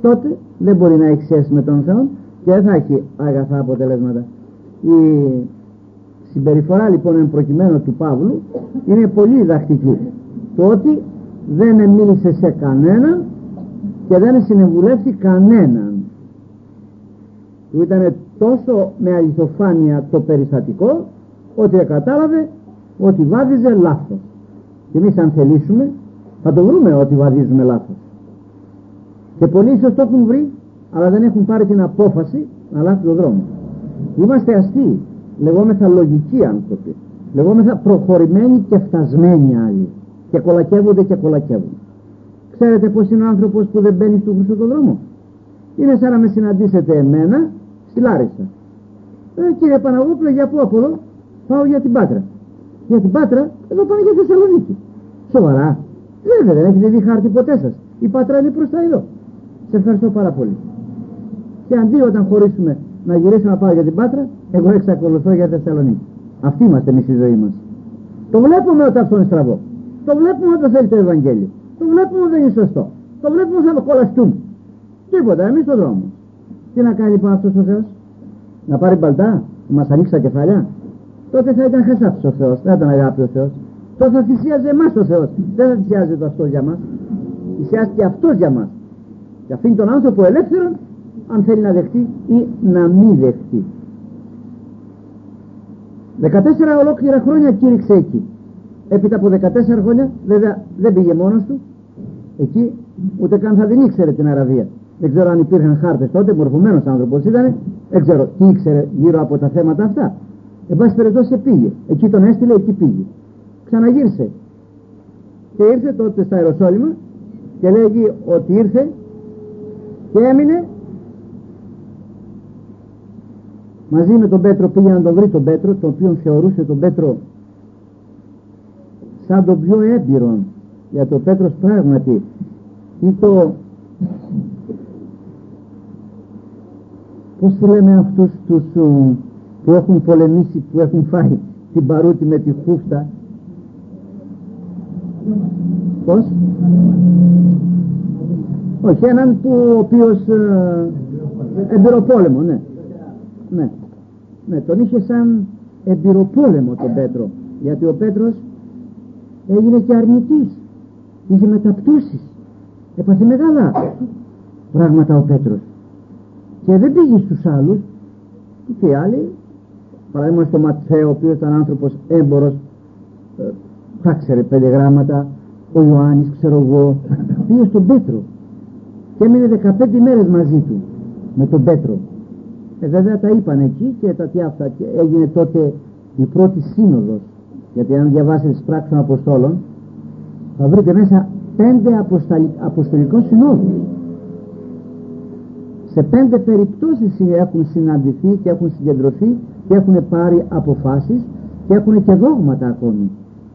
τότε δεν μπορεί να έχει σχέση με τον Θεό και δεν θα έχει αγαθά αποτελέσματα. Η συμπεριφορά λοιπόν εν προκειμένου του Παύλου είναι πολύ διδακτική. Το ότι δεν μίλησε σε κανέναν και δεν συνεμβουλεύσει κανέναν. Του ήταν τόσο με αληθοφάνεια το περιστατικό ότι κατάλαβε ότι βάδιζε λάθος. Και εμείς αν θελήσουμε θα το βρούμε ότι βαδίζουμε λάθος. Και πολλοί ίσως το έχουν βρει, αλλά δεν έχουν πάρει την απόφαση να αλλάξουν τον δρόμο. Είμαστε αστείοι, λεγόμεθα λογικοί άνθρωποι, λεγόμεθα προχωρημένοι και φτασμένοι άλλοι, και κολακεύονται και κολακεύουν. Ξέρετε πως είναι ο άνθρωπος που δεν μπαίνει στον χρυσό τον δρόμο? Είναι σαν να με συναντήσετε εμένα στη Λάρισα. Ε, κύριε Παναγόπουλο, για πού απολώ? Πάω για την Πάτρα. Για την Πάτρα? Εδώ πάμε για Θεσσαλονίκη. Σοβαρά? Βέβαια, δεν έχετε δει χάρτη ποτέ σας. Η Πάτρα είναι προς τα εδώ. Σε ευχαριστώ πάρα πολύ. Και αντί όταν χωρίσουμε να γυρίσουμε να πάω για την Πάτρα, εγώ εξακολουθώ για Θεσσαλονίκη. Αυτοί είμαστε εμείς στη ζωή μας. Το βλέπουμε όταν αυτό είναι στραβό. Το βλέπουμε όταν θέλει το Ευαγγέλιο. Το βλέπουμε όταν δεν είναι σωστό. Το βλέπουμε όταν θα κολλαστούμε. Τίποτα, εμείς στον δρόμο. Τι να κάνει λοιπόν αυτός ο Θεός? Να πάρει μπαλτά, να μας ανοίξει τα κεφάλια? Τότε θα ήταν χασάπης ο Θεός, δεν θα ήταν αγάπη ο Θεός. Τότε θα θυσίαζε εμάς ο Θεός. Δεν θα θυσιάζεται αυτό για μας. Θυσιάζεται αυτός για μας. Και αφήνει τον άνθρωπο ελεύθερον αν θέλει να δεχτεί ή να μην δεχτεί. δεκατέσσερα ολόκληρα χρόνια κήρυξε εκεί. Έπειτα από δεκατέσσερα χρόνια βέβαια δεν πήγε μόνος του εκεί, ούτε καν θα την ήξερε την Αραβία. Δεν ξέρω αν υπήρχαν χάρτες τότε, μορφωμένος άνθρωπος ήταν, δεν ξέρω τι ήξερε γύρω από τα θέματα αυτά. Εν πάση περιπτώσει πήγε, εκεί τον έστειλε, εκεί πήγε. Ξαναγύρισε και ήρθε τότε στα Ιεροσόλυμα και λέγει ότι ήρθε και έμεινε μαζί με τον Πέτρο. Πήγε να τον βρει τον Πέτρο, τον οποίο θεωρούσε τον Πέτρο σαν τον πιο έμπειρο, για το Πέτρος πράγματι ή το, πώς το λέμε αυτούς τους που έχουν πολεμήσει, που έχουν φάει την παρούτη με τη χούφτα, πώς? Όχι, έναν που ο οποίος ε, εμπειροπόλεμο, ναι. ναι ναι τον είχε σαν εμπειροπόλεμο τον Πέτρο, γιατί ο Πέτρος έγινε και αρνητής, είχε μεταπτώσεις, έπαθε μεγάλα πράγματα ο Πέτρος και δεν πήγε στους άλλους. Και οι άλλοι, παράδειγμα στο Ματθαίο, ο οποίος ήταν άνθρωπος έμπορος, ε, θα ξέρε πέντε γράμματα, ο Ιωάννης ξέρω εγώ, πήγε στον Πέτρο και έμεινε δεκαπέντε μέρες μαζί του με τον Πέτρο. Ε, βέβαια τα είπαν εκεί και τα τι αυτά, και έγινε τότε η πρώτη σύνοδος. Γιατί αν διαβάσετε τις πράξεις των Αποστόλων θα βρείτε μέσα πέντε αποστολικών συνόδους. Σε πέντε περιπτώσεις έχουν συναντηθεί και έχουν συγκεντρωθεί και έχουν πάρει αποφάσεις και έχουν και δόγματα ακόμη.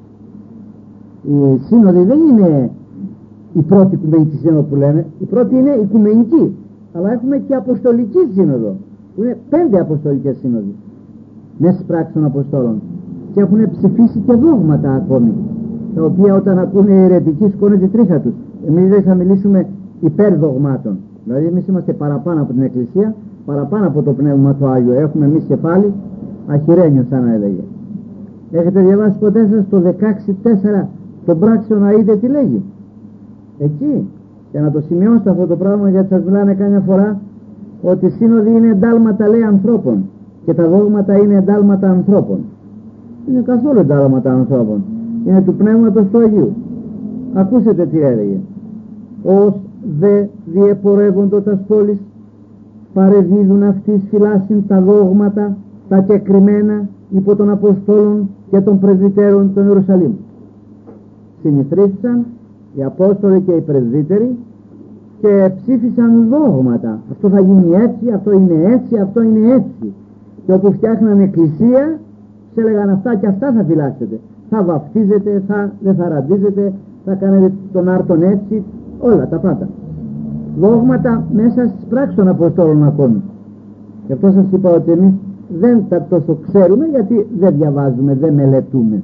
Η σύνοδη δεν είναι η πρώτη οικουμενική σύνοδο που λέμε, η πρώτη είναι οικουμενική, αλλά έχουμε και αποστολική σύνοδο που είναι πέντε αποστολικές σύνοδοι μέσα στις πράξεις των Αποστόλων και έχουν ψηφίσει και δόγματα ακόμη, τα οποία όταν ακούνε οι αιρετικοί σκόνε τη τρίχα τους. Εμείς δεν θα μιλήσουμε υπέρ δογμάτων, δηλαδή εμείς είμαστε παραπάνω από την Εκκλησία, παραπάνω από το Πνεύμα του Άγιο, έχουμε εμείς κεφάλι αχυρένιο σαν να έλεγε. Έχετε διαβάσει ποτέ σας το δεκαέξι τέσσερα των πράξεων, να είδε τι λέγει εκεί? Και να το σημειώσετε αυτό το πράγμα, γιατί σας μιλάνε καμιά φορά ότι οι σύνοδοι είναι εντάλματα, λέει, ανθρώπων και τα δόγματα είναι εντάλματα ανθρώπων. Είναι καθόλου εντάλματα ανθρώπων, είναι του Πνεύματος του Αγίου. Ακούσετε τι έλεγε: ως δε διεπορεύοντο τας πόλεις παρεδίδουν αυτής φυλάσσιν τα δόγματα τα κεκριμένα υπό των Αποστόλων και των Πρεσβυτέρων των Ιερουσαλήμ. Συνηθρήθησαν οι Απόστολοι και οι Πρεσβύτεροι και ψήφισαν δόγματα. Αυτό θα γίνει έτσι, αυτό είναι έτσι, αυτό είναι έτσι. Και όπου φτιάχναν εκκλησία, σε έλεγαν αυτά και αυτά θα φυλάξετε. Θα βαφτίζετε, θα, δεν θα ραντίζετε, θα κάνετε τον άρτον έτσι, όλα τα πάντα. Δόγματα μέσα στις πράξεις των Αποστόλων ακόμη. Και αυτό σας είπα ότι εμείς δεν τα τόσο ξέρουμε, γιατί δεν διαβάζουμε, δεν μελετούμε.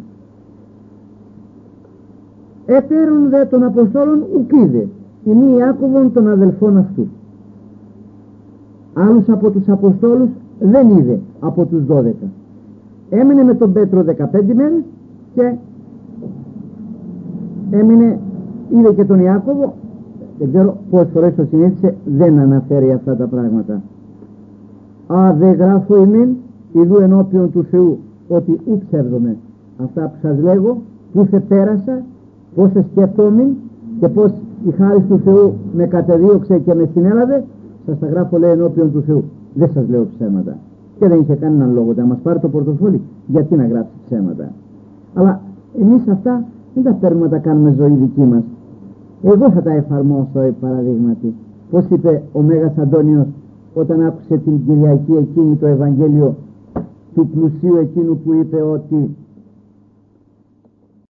Ετέρων δε των Αποστόλων ουκίδε, ημί Ιάκωβον των αδελφών αυτού. Άλλους από τους Αποστόλους δεν είδε από τους δώδεκα. Έμεινε με τον Πέτρο δεκαπέντε μέρες και έμεινε, είδε και τον Ιάκωβο. Δεν ξέρω πόσες φορές το συνήθισε, δεν αναφέρει αυτά τα πράγματα. Α, δε γράφω ημίν ιδού ενώπιον του Θεού ότι ου ψεύδομαι. Αυτά που σας λέγω, που σε πέρασα, πώς σε σκεφτόμην και πώς η χάρις του Θεού με κατεδίωξε και με συνέλαβε, σας τα γράφω, λέει, ενώπιον του Θεού. Δεν σας λέω ψέματα. Και δεν είχε κανέναν λόγο να μας πάρει το πορτοφόλι, γιατί να γράψει ψέματα. Αλλά εμείς αυτά δεν τα παίρνουμε να τα κάνουμε ζωή δική μας. Εγώ θα τα εφαρμόσω, ε, παραδείγματι. Πώς είπε ο Μέγας Αντώνιος όταν άκουσε την Κυριακή εκείνη το Ευαγγέλιο του πλουσίου εκείνου που είπε ότι